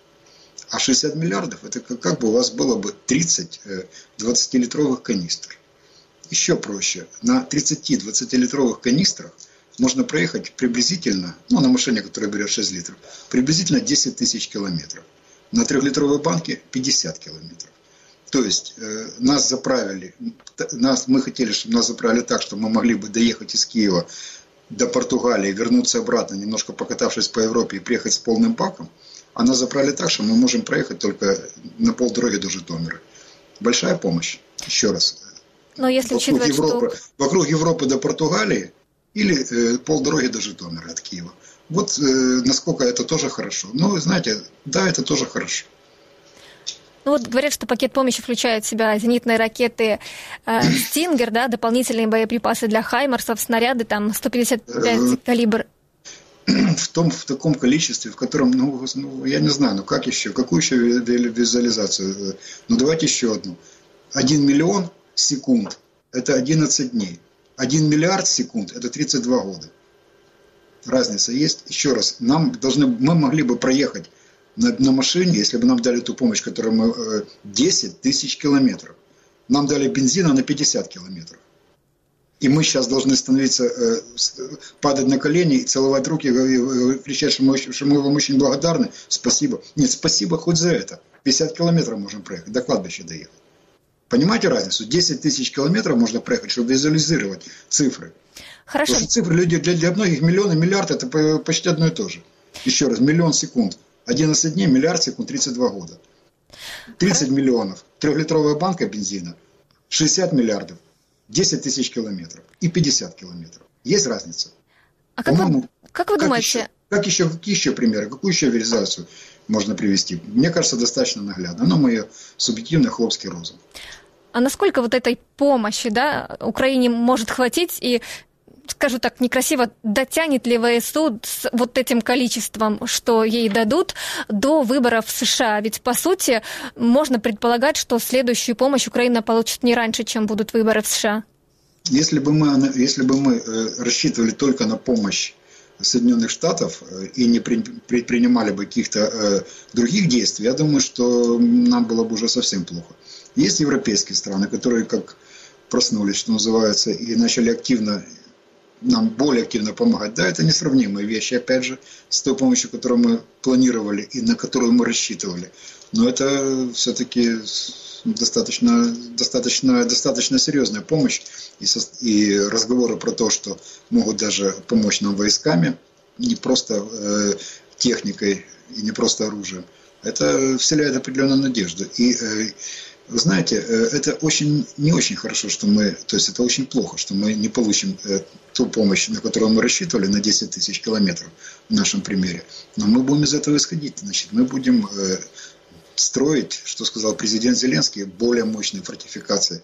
а шестьдесят миллиардов это как бы у вас было бы тридцать двадцатилитровых канистр. Еще проще, на тридцати двадцатилитровых канистрах можно проехать приблизительно, ну на машине, которая берет шесть литров, приблизительно десять тысяч километров. На трехлитровой банке пятьдесят километров. То есть э, нас заправили, нас, мы хотели, чтобы нас заправили так, чтобы мы могли бы доехать из Киева до Португалии, вернуться обратно, немножко покатавшись по Европе и приехать с полным баком. А нас заправили так, что мы можем проехать только на полдороги до Житомира. Большая помощь, еще раз. Но если вокруг, Европы, что... вокруг Европы до Португалии или э, полдороги до Житомира от Киева. Вот э, насколько это тоже хорошо. Ну, знаете, да, это тоже хорошо. Ну вот говорят, что пакет помощи включает в себя зенитные ракеты э, «Стингер», да, дополнительные боеприпасы для «Хаймарсов», снаряды, там, сто пятьдесят пять калибр. В том, в таком количестве, в котором, ну, ну, я не знаю, ну как еще, какую еще визуализацию? Ну, давайте еще одну. Один миллион секунд – это одиннадцать дней. Один миллиард секунд – это тридцать два года. Разница есть. Еще раз, нам должны, мы могли бы проехать на, на машине, если бы нам дали ту помощь, которую мы, десять тысяч километров. Нам дали бензина на пятьдесят километров. И мы сейчас должны становиться, падать на колени и целовать руки, и кричать, что мы, что мы вам очень благодарны. Спасибо. Нет, спасибо хоть за это. пятьдесят километров можем проехать, до кладбища доехать. Понимаете разницу? десять тысяч километров можно проехать, чтобы визуализировать цифры. Хорошо. Потому что цифры люди, для, для многих миллион и миллиард это почти одно и то же. Еще раз, миллион секунд, одиннадцать дней, миллиард секунд, тридцать два года. тридцать миллионов, трехлитровая банка бензина, шестьдесят миллиардов, десять тысяч километров и пятьдесят километров. Есть разница? А как вы, как вы как думаете? Еще, как еще, какие еще примеры, какую еще визуализацию можно привести? Мне кажется, достаточно наглядно. Но мое субъективный хлопский розум. А насколько вот этой помощи, да, Украине может хватить и, скажу так некрасиво, дотянет ли ВСУ с вот этим количеством, что ей дадут, до выборов в США? Ведь, по сути, можно предполагать, что следующую помощь Украина получит не раньше, чем будут выборы в США. Если бы мы, если бы мы рассчитывали только на помощь Соединенных Штатов и не предпринимали бы каких-то других действий, я думаю, что нам было бы уже совсем плохо. Есть европейские страны, которые как проснулись, что называется, и начали активно нам более активно помогать. Да, это несравнимые вещи, опять же, с той помощью, которую мы планировали и на которую мы рассчитывали. Но это все-таки достаточно, достаточно, достаточно серьезная помощь. И, со, и разговоры про то, что могут даже помочь нам войсками, не просто э, техникой и не просто оружием, это вселяет определенную надежду. И э, вы знаете, это очень, не очень хорошо, что мы, то есть это очень плохо, что мы не получим ту помощь, на которую мы рассчитывали, на десять тысяч километров в нашем примере. Но мы будем из этого исходить. Значит, мы будем строить, что сказал президент Зеленский, более мощные фортификации.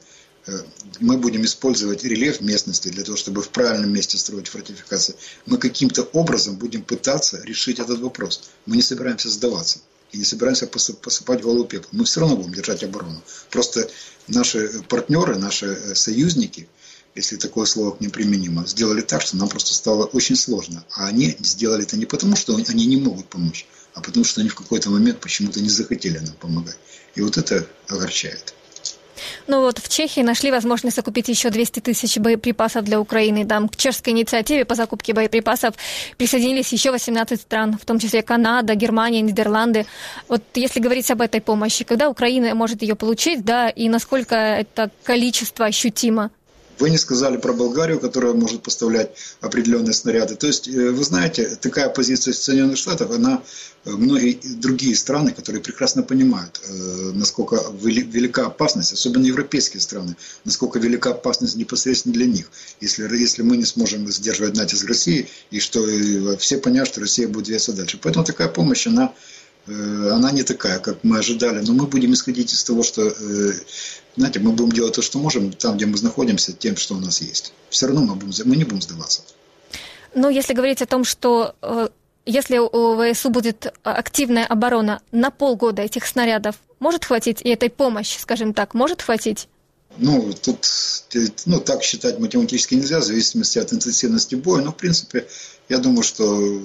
Мы будем использовать рельеф местности для того, чтобы в правильном месте строить фортификации. Мы каким-то образом будем пытаться решить этот вопрос. Мы не собираемся сдаваться. И не собираемся посыпать голову пеплом. Мы все равно будем держать оборону. Просто наши партнеры, наши союзники, если такое слово к ним применимо, сделали так, что нам просто стало очень сложно. А они сделали это не потому, что они не могут помочь, а потому, что они в какой-то момент почему-то не захотели нам помогать. И вот это огорчает. Ну вот в Чехии нашли возможность закупить еще двести тысяч боеприпасов для Украины. Там к чешской инициативе по закупке боеприпасов присоединились еще восемнадцать стран, в том числе Канада, Германия, Нидерланды. Вот если говорить об этой помощи, когда Украина может ее получить, да, и насколько это количество ощутимо? Вы не сказали про Болгарию, которая может поставлять определенные снаряды. То есть, вы знаете, такая позиция Соединенных Штатов, она многие другие страны, которые прекрасно понимают, насколько велика опасность, особенно европейские страны, насколько велика опасность непосредственно для них, если, если мы не сможем сдерживать натиск России, и что все понимают, что Россия будет двигаться дальше. Поэтому такая помощь, она, она не такая, как мы ожидали. Но мы будем исходить из того, что... Знаете, мы будем делать то, что можем, там, где мы находимся, тем, что у нас есть. Все равно мы, будем, мы не будем сдаваться. Ну, если говорить о том, что э, если у ВСУ будет активная оборона, на полгода этих снарядов может хватить, и этой помощи, скажем так, может хватить? Ну, тут ну, так считать математически нельзя, в зависимости от интенсивности боя. Но, в принципе, я думаю, что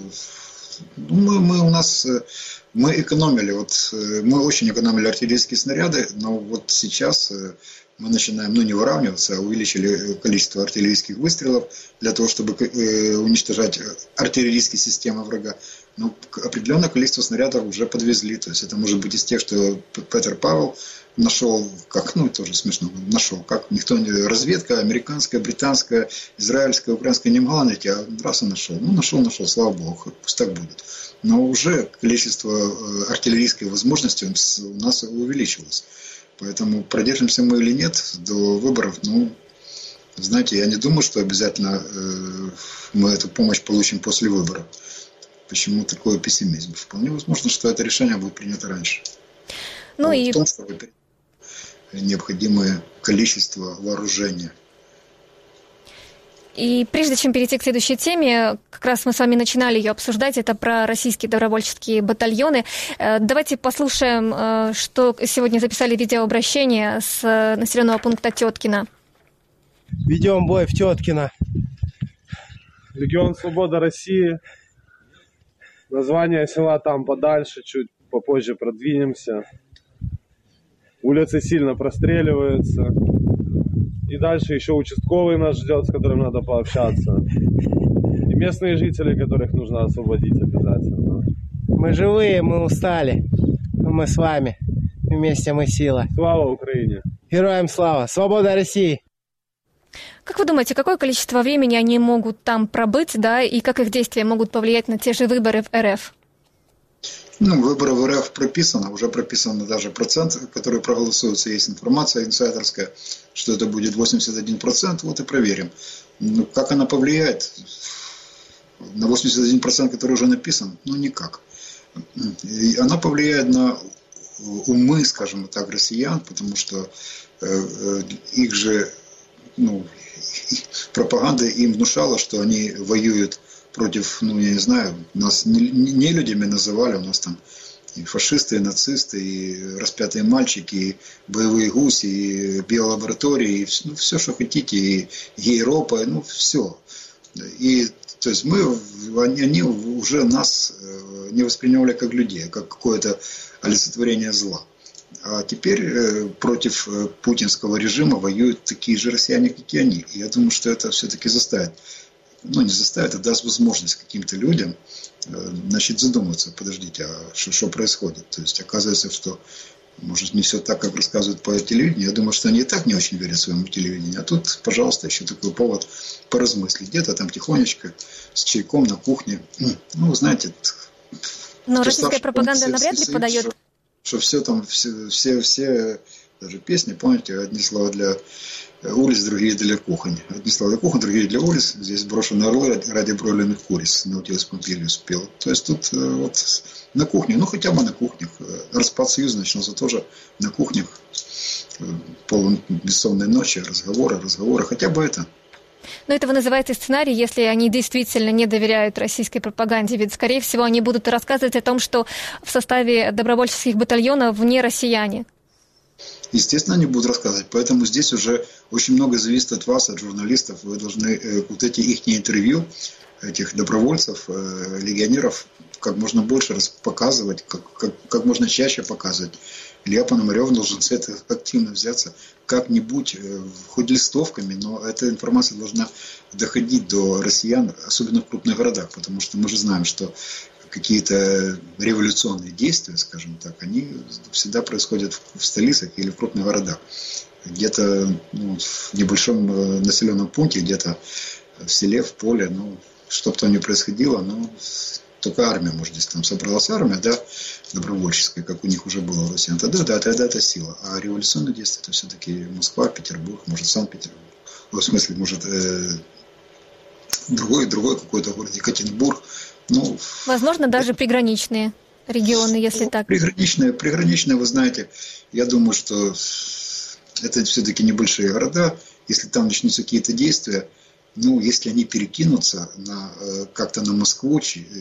мы, мы у нас... Мы экономили, вот, мы очень экономили артиллерийские снаряды, но вот сейчас мы начинаем, ну, не выравниваться, а увеличили количество артиллерийских выстрелов для того, чтобы уничтожать артиллерийские системы врага. Но определенное количество снарядов уже подвезли, то есть это может быть из тех, что Петр Павел нашел, как, ну, тоже смешно, нашел, как никто не, разведка американская, британская, израильская, украинская не могла найти, а раз и нашел. Ну, нашел, нашел, слава богу, пусть так будет. Но уже количество артиллерийской возможности у нас увеличилось. Поэтому продержимся мы или нет до выборов, ну, знаете, я не думаю, что обязательно мы эту помощь получим после выборов. Почему такой пессимизм? Вполне возможно, что это решение будет принято раньше. Ну и... В том, что необходимое количество вооружения. И прежде чем перейти к следующей теме, как раз мы с вами начинали ее обсуждать, это про российские добровольческие батальоны. Давайте послушаем, что сегодня записали видеообращение с населенного пункта Теткино. Ведем бой в Теткино. Легион Свобода России. Название села там подальше, чуть попозже продвинемся. Улицы сильно простреливаются. И дальше еще участковый нас ждет, с которым надо пообщаться. И местные жители, которых нужно освободить обязательно. Мы живые, мы устали. Мы с вами. Вместе мы сила. Слава Украине! Героям слава! Свобода России! Как вы думаете, какое количество времени они могут там пробыть, да, и как их действия могут повлиять на те же выборы в РФ? Ну, выборы в РФ прописано, уже прописано даже процент, который проголосуется, есть информация инсайдерская, что это будет восемьдесят один процент, вот и проверим. Ну, как она повлияет на восемьдесят один процент, который уже написан? Ну, никак. И она повлияет на умы, скажем так, россиян, потому что э, их же, ну, пропаганда им внушала, что они воюют против, ну, я не знаю, нас не, не людьми называли, у нас там и фашисты, и нацисты, и распятые мальчики, и боевые гуси, и биолаборатории, и ну, все, что хотите, и Европа, ну, все. И, то есть мы, они, они уже нас не воспринимали как людей, как какое-то олицетворение зла. А теперь против путинского режима воюют такие же россияне, как и они. И я думаю, что это все-таки заставит ну, не заставит, а даст возможность каким-то людям начать задуматься, подождите, а что, что происходит? То есть оказывается, что может не все так, как рассказывают по телевидению. Я думаю, что они и так не очень верят своему телевидению. А тут, пожалуйста, еще такой повод поразмыслить. Где-то там тихонечко с чайком на кухне. Ну, вы знаете... Но российская пропаганда навряд ли подает... Что, что все там, все, все, все, даже песни, помните, одни слова для улиц, другие для кухонь. Одни слова для кухонь, другие для улиц. Здесь брошены орлы ради бройлерных куриц. Наутилус Помпилиус пел. То есть тут вот на кухне, ну хотя бы на кухнях. Распад Союза начался тоже на кухнях. Полон бессонной ночи, разговоры, разговоры. Хотя бы это. Но это вы называете сценарий, если они действительно не доверяют российской пропаганде. Ведь, скорее всего, они будут рассказывать о том, что в составе добровольческих батальонов не россияне. Естественно, они будут рассказывать. Поэтому здесь уже очень много зависит от вас, от журналистов. Вы должны э, вот эти их интервью, этих добровольцев, э, легионеров, как можно больше раз показывать, как, как, как можно чаще показывать. Илья Пономарев должен с этого активно взяться как-нибудь, э, хоть листовками, но эта информация должна доходить до россиян, особенно в крупных городах, потому что мы же знаем, что какие-то революционные действия, скажем так, они всегда происходят в столицах или в крупных городах. Где-то ну, в небольшом населенном пункте, где-то в селе, в поле, ну, что-то там не происходило, но только армия, может, здесь там собралась армия, да, добровольческая, как у них уже было в России. Тогда, да, тогда это сила. А революционные действия, это все-таки Москва, Петербург, может, Санкт-Петербург. В смысле, может, э, другой, другой какой-то город, Екатеринбург. Ну, возможно, даже приграничные регионы, если ну, так. Приграничные, приграничные, вы знаете, я думаю, что это все-таки небольшие города. Если там начнутся какие-то действия, ну, если они перекинутся на, как-то на Москву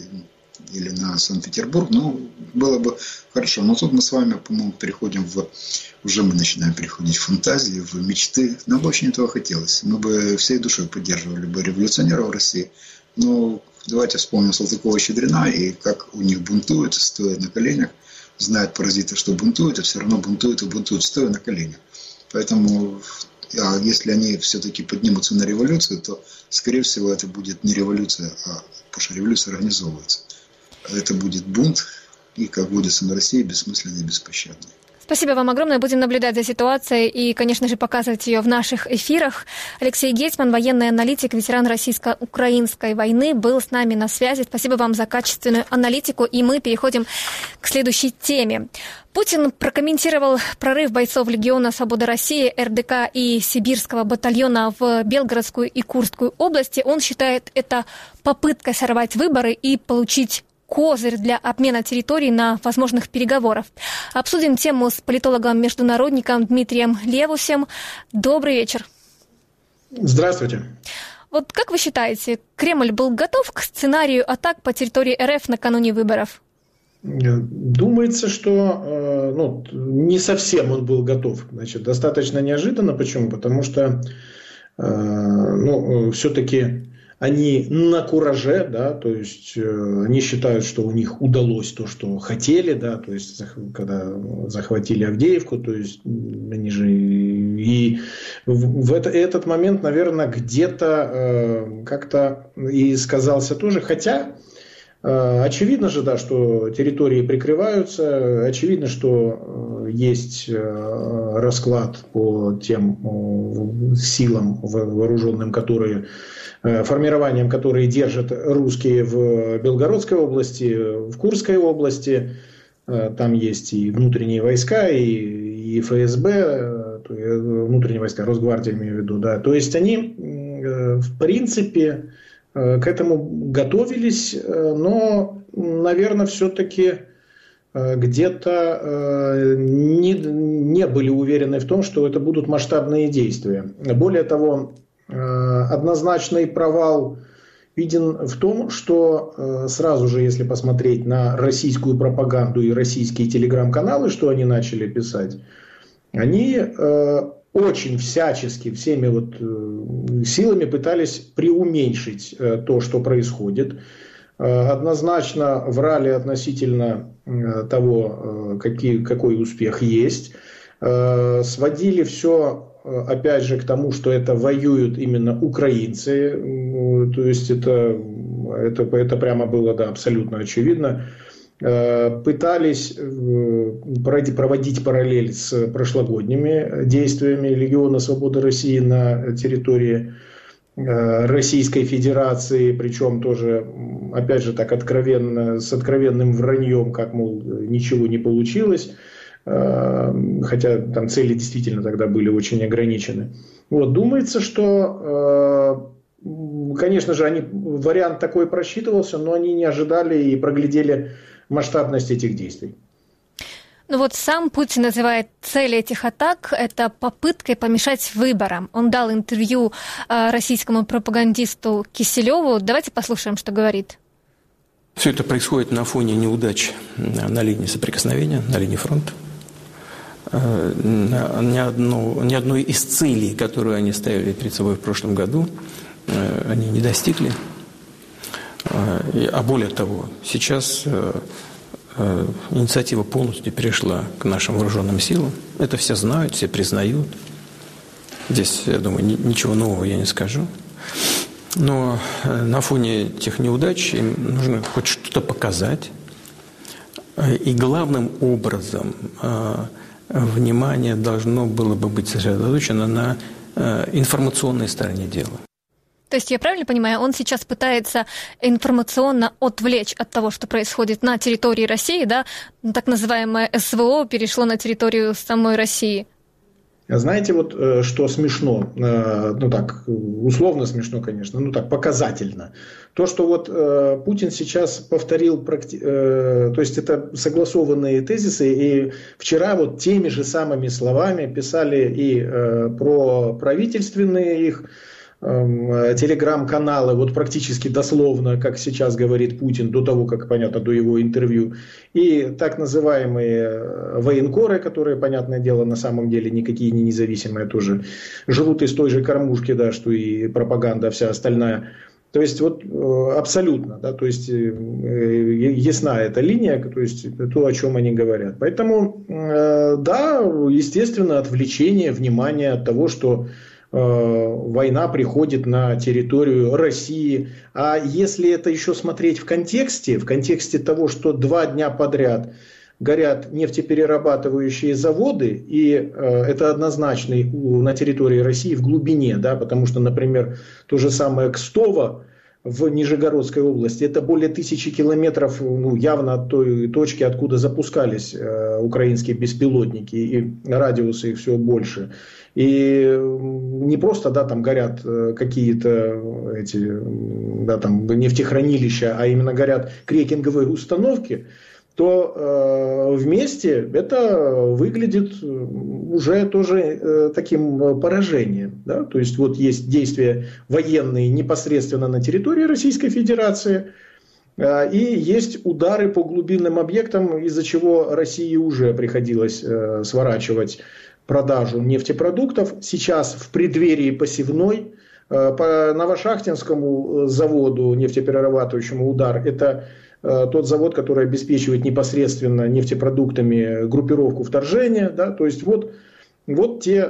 или на Санкт-Петербург, ну, было бы хорошо. Но тут мы с вами, по-моему, переходим в... Уже мы начинаем переходить в фантазии, в мечты. Нам бы очень этого хотелось. Мы бы всей душой поддерживали бы революционеров в России. Но давайте вспомним Салтыкова-Щедрина и как у них бунтуют, стоя на коленях. Знают паразиты, что бунтуют, а все равно бунтуют и бунтуют, стоя на коленях. Поэтому, а если они все-таки поднимутся на революцию, то, скорее всего, это будет не революция, а потому что революция организовывается. Это будет бунт и, как водится на России, бессмысленный и беспощадный. Спасибо вам огромное. Будем наблюдать за ситуацией и, конечно же, показывать ее в наших эфирах. Алексей Гетьман, военный аналитик, ветеран российско-украинской войны, был с нами на связи. Спасибо вам за качественную аналитику. И мы переходим к следующей теме. Путин прокомментировал прорыв бойцов Легиона Свободы России, эр дэ ка и Сибирского батальона в Белгородскую и Курскую области. Он считает это попыткой сорвать выборы и получить козырь для обмена территорий на возможных переговоров. Обсудим тему с политологом-международником Дмитрием Левусем. Добрый вечер. Здравствуйте. Вот как вы считаете, Кремль был готов к сценарию атак по территории эр эф накануне выборов? Думается, что ну, не совсем он был готов. Значит, достаточно неожиданно. Почему? Потому что ну, все-таки они на кураже, да, то есть э, они считают, что у них удалось то, что хотели, да, то есть когда захватили Авдеевку, то есть они же и в это, этот момент, наверное, где-то э, как-то и сказался тоже, хотя э, очевидно же, да, что территории прикрываются, очевидно, что э, есть э, расклад по тем э, силам вооруженным, которые формированием, которые держат русские в Белгородской области, в Курской области. Там есть и внутренние войска, и, и эф эс бэ, внутренние войска, Росгвардия, имею в виду. Да. То есть они, в принципе, к этому готовились, но, наверное, все-таки где-то не, не были уверены в том, что это будут масштабные действия. Более того, однозначный провал виден в том, что сразу же, если посмотреть на российскую пропаганду и российские телеграм-каналы, что они начали писать, они очень всячески, всеми вот силами пытались преуменьшить то, что происходит. Однозначно врали относительно того, какие, какой успех есть. Сводили все опять же, к тому, что это воюют именно украинцы, то есть это, это, это прямо было, да, абсолютно очевидно, пытались проводить параллель с прошлогодними действиями Легиона Свободы России на территории Российской Федерации, причем тоже, опять же, так откровенно, с откровенным враньем, как, мол, ничего не получилось, хотя там цели действительно тогда были очень ограничены. Вот, думается, что, конечно же, они, вариант такой просчитывался, но они не ожидали и проглядели масштабность этих действий. Ну вот сам Путин называет цель этих атак это попыткой помешать выборам. Он дал интервью э, российскому пропагандисту Киселеву. Давайте послушаем, что говорит. Все это происходит на фоне неудач на линии соприкосновения, на линии фронта. Э, ни, одну, ни одной из целей, которую они ставили перед собой в прошлом году, э, они не достигли. Э, а более того, сейчас... Э, Инициатива полностью перешла к нашим вооруженным силам. Это все знают, все признают. Здесь, я думаю, ничего нового я не скажу. Но на фоне тех неудач им нужно хоть что-то показать. И главным образом внимание должно было бы быть сосредоточено на информационной стороне дела. То есть, я правильно понимаю, он сейчас пытается информационно отвлечь от того, что происходит на территории России, да? Так называемое СВО перешло на территорию самой России. Знаете, вот что смешно, ну так, условно смешно, конечно, ну так, показательно. То, что вот Путин сейчас повторил, то есть это согласованные тезисы, и вчера вот теми же самыми словами писали и про правительственные их телеграм-каналы, вот практически дословно, как сейчас говорит Путин, до того, как, понятно, до его интервью, и так называемые военкоры, которые, понятное дело, на самом деле никакие не независимые, тоже жрут из той же кормушки, да, что и пропаганда вся остальная. То есть вот абсолютно, да, то есть ясна эта линия, то есть то, о чем они говорят. Поэтому, да, естественно, отвлечение внимания от того, что война приходит на территорию России. А если это еще смотреть в контексте, в контексте того, что два дня подряд горят нефтеперерабатывающие заводы, и это однозначно на территории России в глубине, да, потому что, например, то же самое Кстово в Нижегородской области, это более тысячи километров, ну, явно от той точки, откуда запускались э, украинские беспилотники, и радиусы их все больше. И не просто, да, там горят какие-то эти, да, там нефтехранилища, а именно горят крекинговые установки, то э, вместе это выглядит уже тоже э, таким поражением. Да? То есть вот есть действия военные непосредственно на территории Российской Федерации, э, и есть удары по глубинным объектам, из-за чего России уже приходилось э, сворачивать продажу нефтепродуктов. Сейчас в преддверии посевной по Новошахтинскому заводу нефтеперерабатывающему удар, это тот завод, который обеспечивает непосредственно нефтепродуктами группировку вторжения, да, то есть вот, вот те,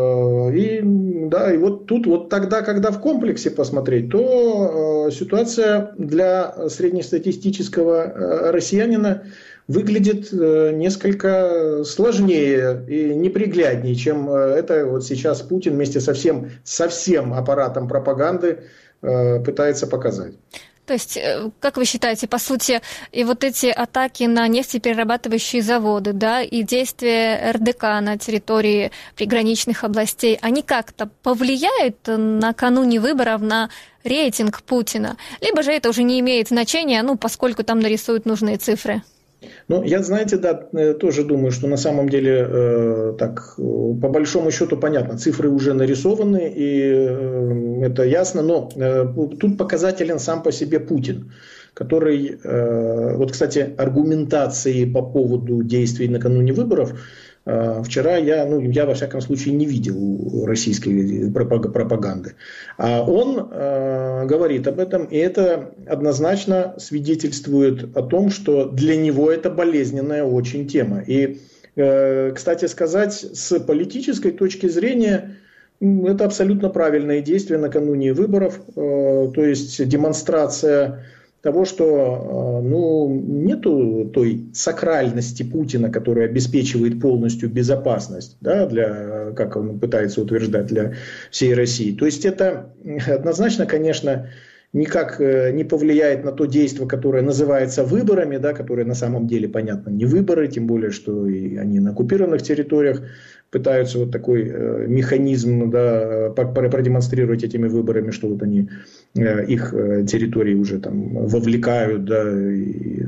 и, да, и вот тут вот тогда, когда в комплексе посмотреть, то ситуация для среднестатистического россиянина выглядит несколько сложнее и непригляднее, чем это вот сейчас Путин вместе со всем, со всем аппаратом пропаганды пытается показать. То есть, как вы считаете, по сути, и вот эти атаки на нефтеперерабатывающие заводы, да, и действия эр дэ ка на территории приграничных областей, они как-то повлияют накануне выборов на рейтинг Путина? Либо же это уже не имеет значения, ну, поскольку там нарисуют нужные цифры? Ну, я, знаете, да, тоже думаю, что на самом деле, э, так, по большому счету понятно, цифры уже нарисованы, и э, это ясно, но э, тут показателен сам по себе Путин, который, э, вот, кстати, аргументации по поводу действий накануне выборов, э, вчера я, ну, я, во всяком случае, не видел российской пропаганды. А он э, говорит об этом, и это однозначно свидетельствует о том, что для него это болезненная очень тема. И, э, кстати сказать, с политической точки зрения, это абсолютно правильное действие накануне выборов, то есть демонстрация того, что ну, нету той сакральности Путина, которая обеспечивает полностью безопасность, да, для, как он пытается утверждать, для всей России. То есть это однозначно, конечно, никак не повлияет на то действие, которое называется выборами, да, которые на самом деле, понятно, не выборы, тем более, что и они на оккупированных территориях пытаются вот такой э, механизм, да, продемонстрировать этими выборами, что вот они э, их э, территории уже там вовлекают, да, и,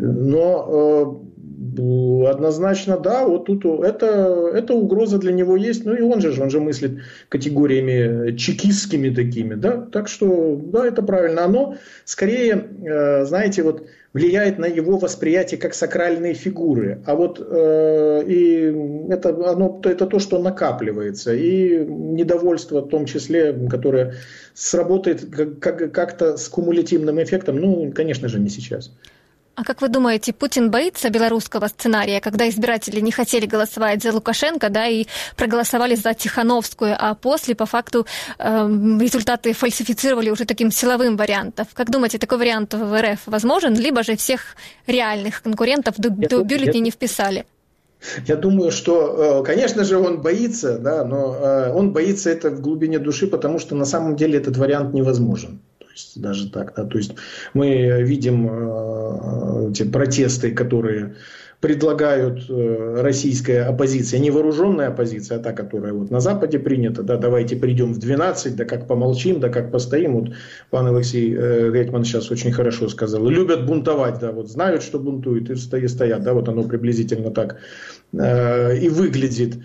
но э, однозначно, да, вот тут это, это угроза для него есть, ну и он же, он же мыслит категориями чекистскими такими, да, так что, да, это правильно, оно скорее, э, знаете, вот влияет на его восприятие как сакральные фигуры. А вот э, и это, оно, это то, что накапливается. И недовольство в том числе, которое сработает как, как, как-то с кумулятивным эффектом, ну, конечно же, не сейчас. А как вы думаете, Путин боится белорусского сценария, когда избиратели не хотели голосовать за Лукашенко, да, и проголосовали за Тихановскую, а после, по факту, э, результаты фальсифицировали уже таким силовым вариантом? Как думаете, такой вариант в эр эф возможен, либо же всех реальных конкурентов до, до бюллетеней не вписали? Я думаю, что, конечно же, он боится, да, но он боится это в глубине души, потому что на самом деле этот вариант невозможен. Даже так, да, то есть мы видим э, эти протесты, которые предлагают э, российская оппозиция, не вооруженная оппозиция, а та, которая вот на Западе принята, да, давайте придем в двенадцать, да как помолчим, да как постоим, вот пан Алексей э, Гетман сейчас очень хорошо сказал, любят бунтовать, да, вот знают, что бунтуют и стоят, да, вот оно приблизительно так э, и выглядит.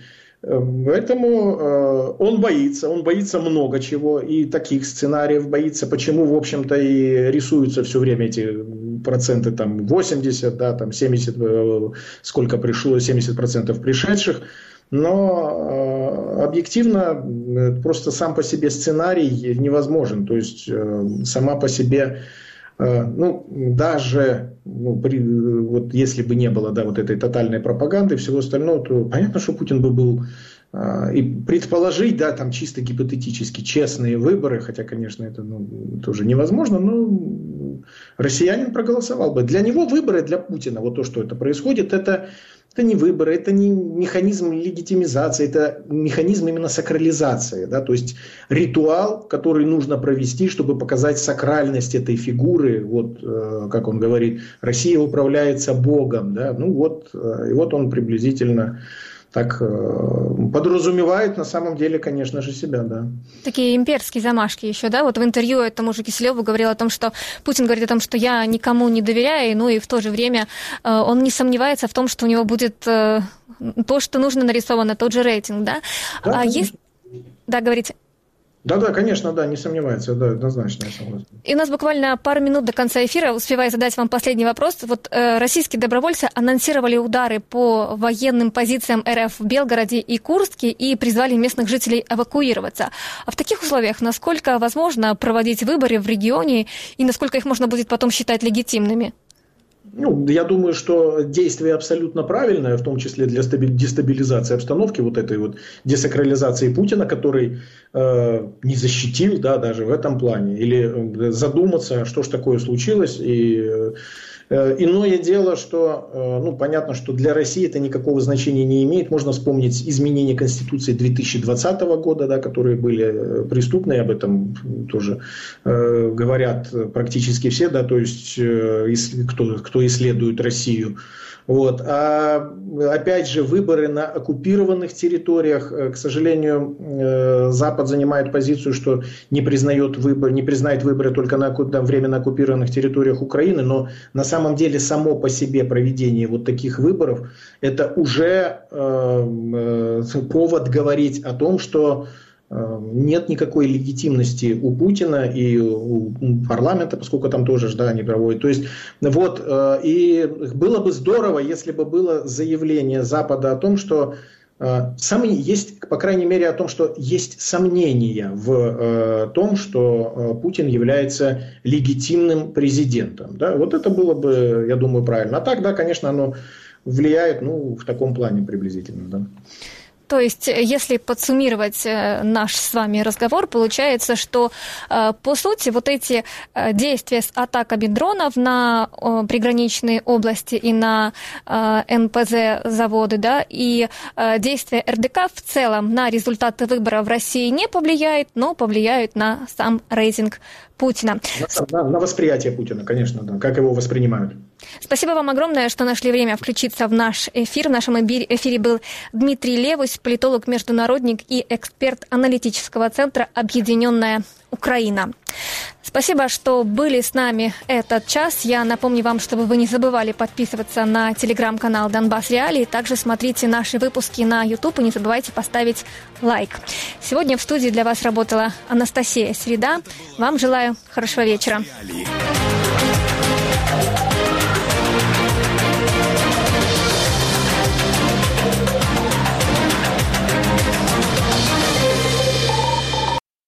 Поэтому э, он боится, он боится много чего, и таких сценариев боится, почему, в общем-то, и рисуются все время эти проценты, там, восемьдесят, да, там, семьдесят, э, сколько пришло, семьдесят процентов пришедших, но э, объективно э, просто сам по себе сценарий невозможен, то есть э, сама по себе... Ну, даже ну, при, вот если бы не было, да, вот этой тотальной пропаганды и всего остального, то понятно, что Путин бы был а, и предположить, да, там чисто гипотетически честные выборы, хотя, конечно, это ну, тоже невозможно, но россиянин проголосовал бы. Для него выборы, для Путина, вот то, что это происходит, это, это не выборы, это не механизм легитимизации, это механизм именно сакрализации, да, то есть ритуал, который нужно провести, чтобы показать сакральность этой фигуры, вот, э, как он говорит, Россия управляется Богом, да, ну вот, э, и вот он приблизительно так э, подразумевает на самом деле, конечно же, себя, да. Такие имперские замашки еще, да? Вот в интервью этому же Киселеву говорил о том, что Путин говорит о том, что я никому не доверяю, ну и в то же время э, он не сомневается в том, что у него будет э, то, что нужно нарисовано, тот же рейтинг, да? Да, а есть... да, говорите. Да-да, конечно, да, не сомневается, да, однозначно, я согласен. И у нас буквально пару минут до конца эфира, успеваю задать вам последний вопрос. Вот э, российские добровольцы анонсировали удары по военным позициям эр эф в Белгороде и Курске и призвали местных жителей эвакуироваться. А в таких условиях насколько возможно проводить выборы в регионе и насколько их можно будет потом считать легитимными? Ну, я думаю, что действие абсолютно правильное, в том числе для дестабилизации обстановки, вот этой вот десакрализации Путина, который э, не защитил, да, даже в этом плане, или задуматься, что ж такое случилось, и э, иное дело, что, э, ну, понятно, что для России это никакого значения не имеет, можно вспомнить изменения Конституции две тысячи двадцатого года, да, которые были преступные, об этом тоже э, говорят практически все, да, то есть э, кто, кто исследует Россию. Вот. А опять же, выборы на оккупированных территориях, к сожалению, Запад занимает позицию, что не признает выбор, не признает выборы только на временно оккупированных территориях Украины, но на самом деле само по себе проведение вот таких выборов это уже э, повод говорить о том, что нет никакой легитимности у Путина и у парламента, поскольку там тоже да, они проводят. То есть, вот, и было бы здорово, если бы было заявление Запада о том, что есть, по крайней мере, о том, что есть сомнения в том, что Путин является легитимным президентом. Да? Вот это было бы, я думаю, правильно. А так, да, конечно, оно влияет, ну, в таком плане приблизительно, да. То есть, если подсуммировать наш с вами разговор, получается, что, по сути, вот эти действия с атаками дронов на приграничные области и на эн пэ зэ-заводы, да, и действия эр дэ ка в целом на результаты выборов в России не повлияет, но повлияют на сам рейтинг Путина. На, на, на восприятие Путина, конечно, да, как его воспринимают. Спасибо вам огромное, что нашли время включиться в наш эфир. В нашем эфире был Дмитрий Левусь, политолог, международник и эксперт аналитического центра «Объединенная Украина». Спасибо, что были с нами этот час. Я напомню вам, чтобы вы не забывали подписываться на телеграм-канал «Донбасс Реалии». Также смотрите наши выпуски на YouTube и не забывайте поставить лайк. Сегодня в студии для вас работала Анастасия Среда. Вам желаю хорошего вечера.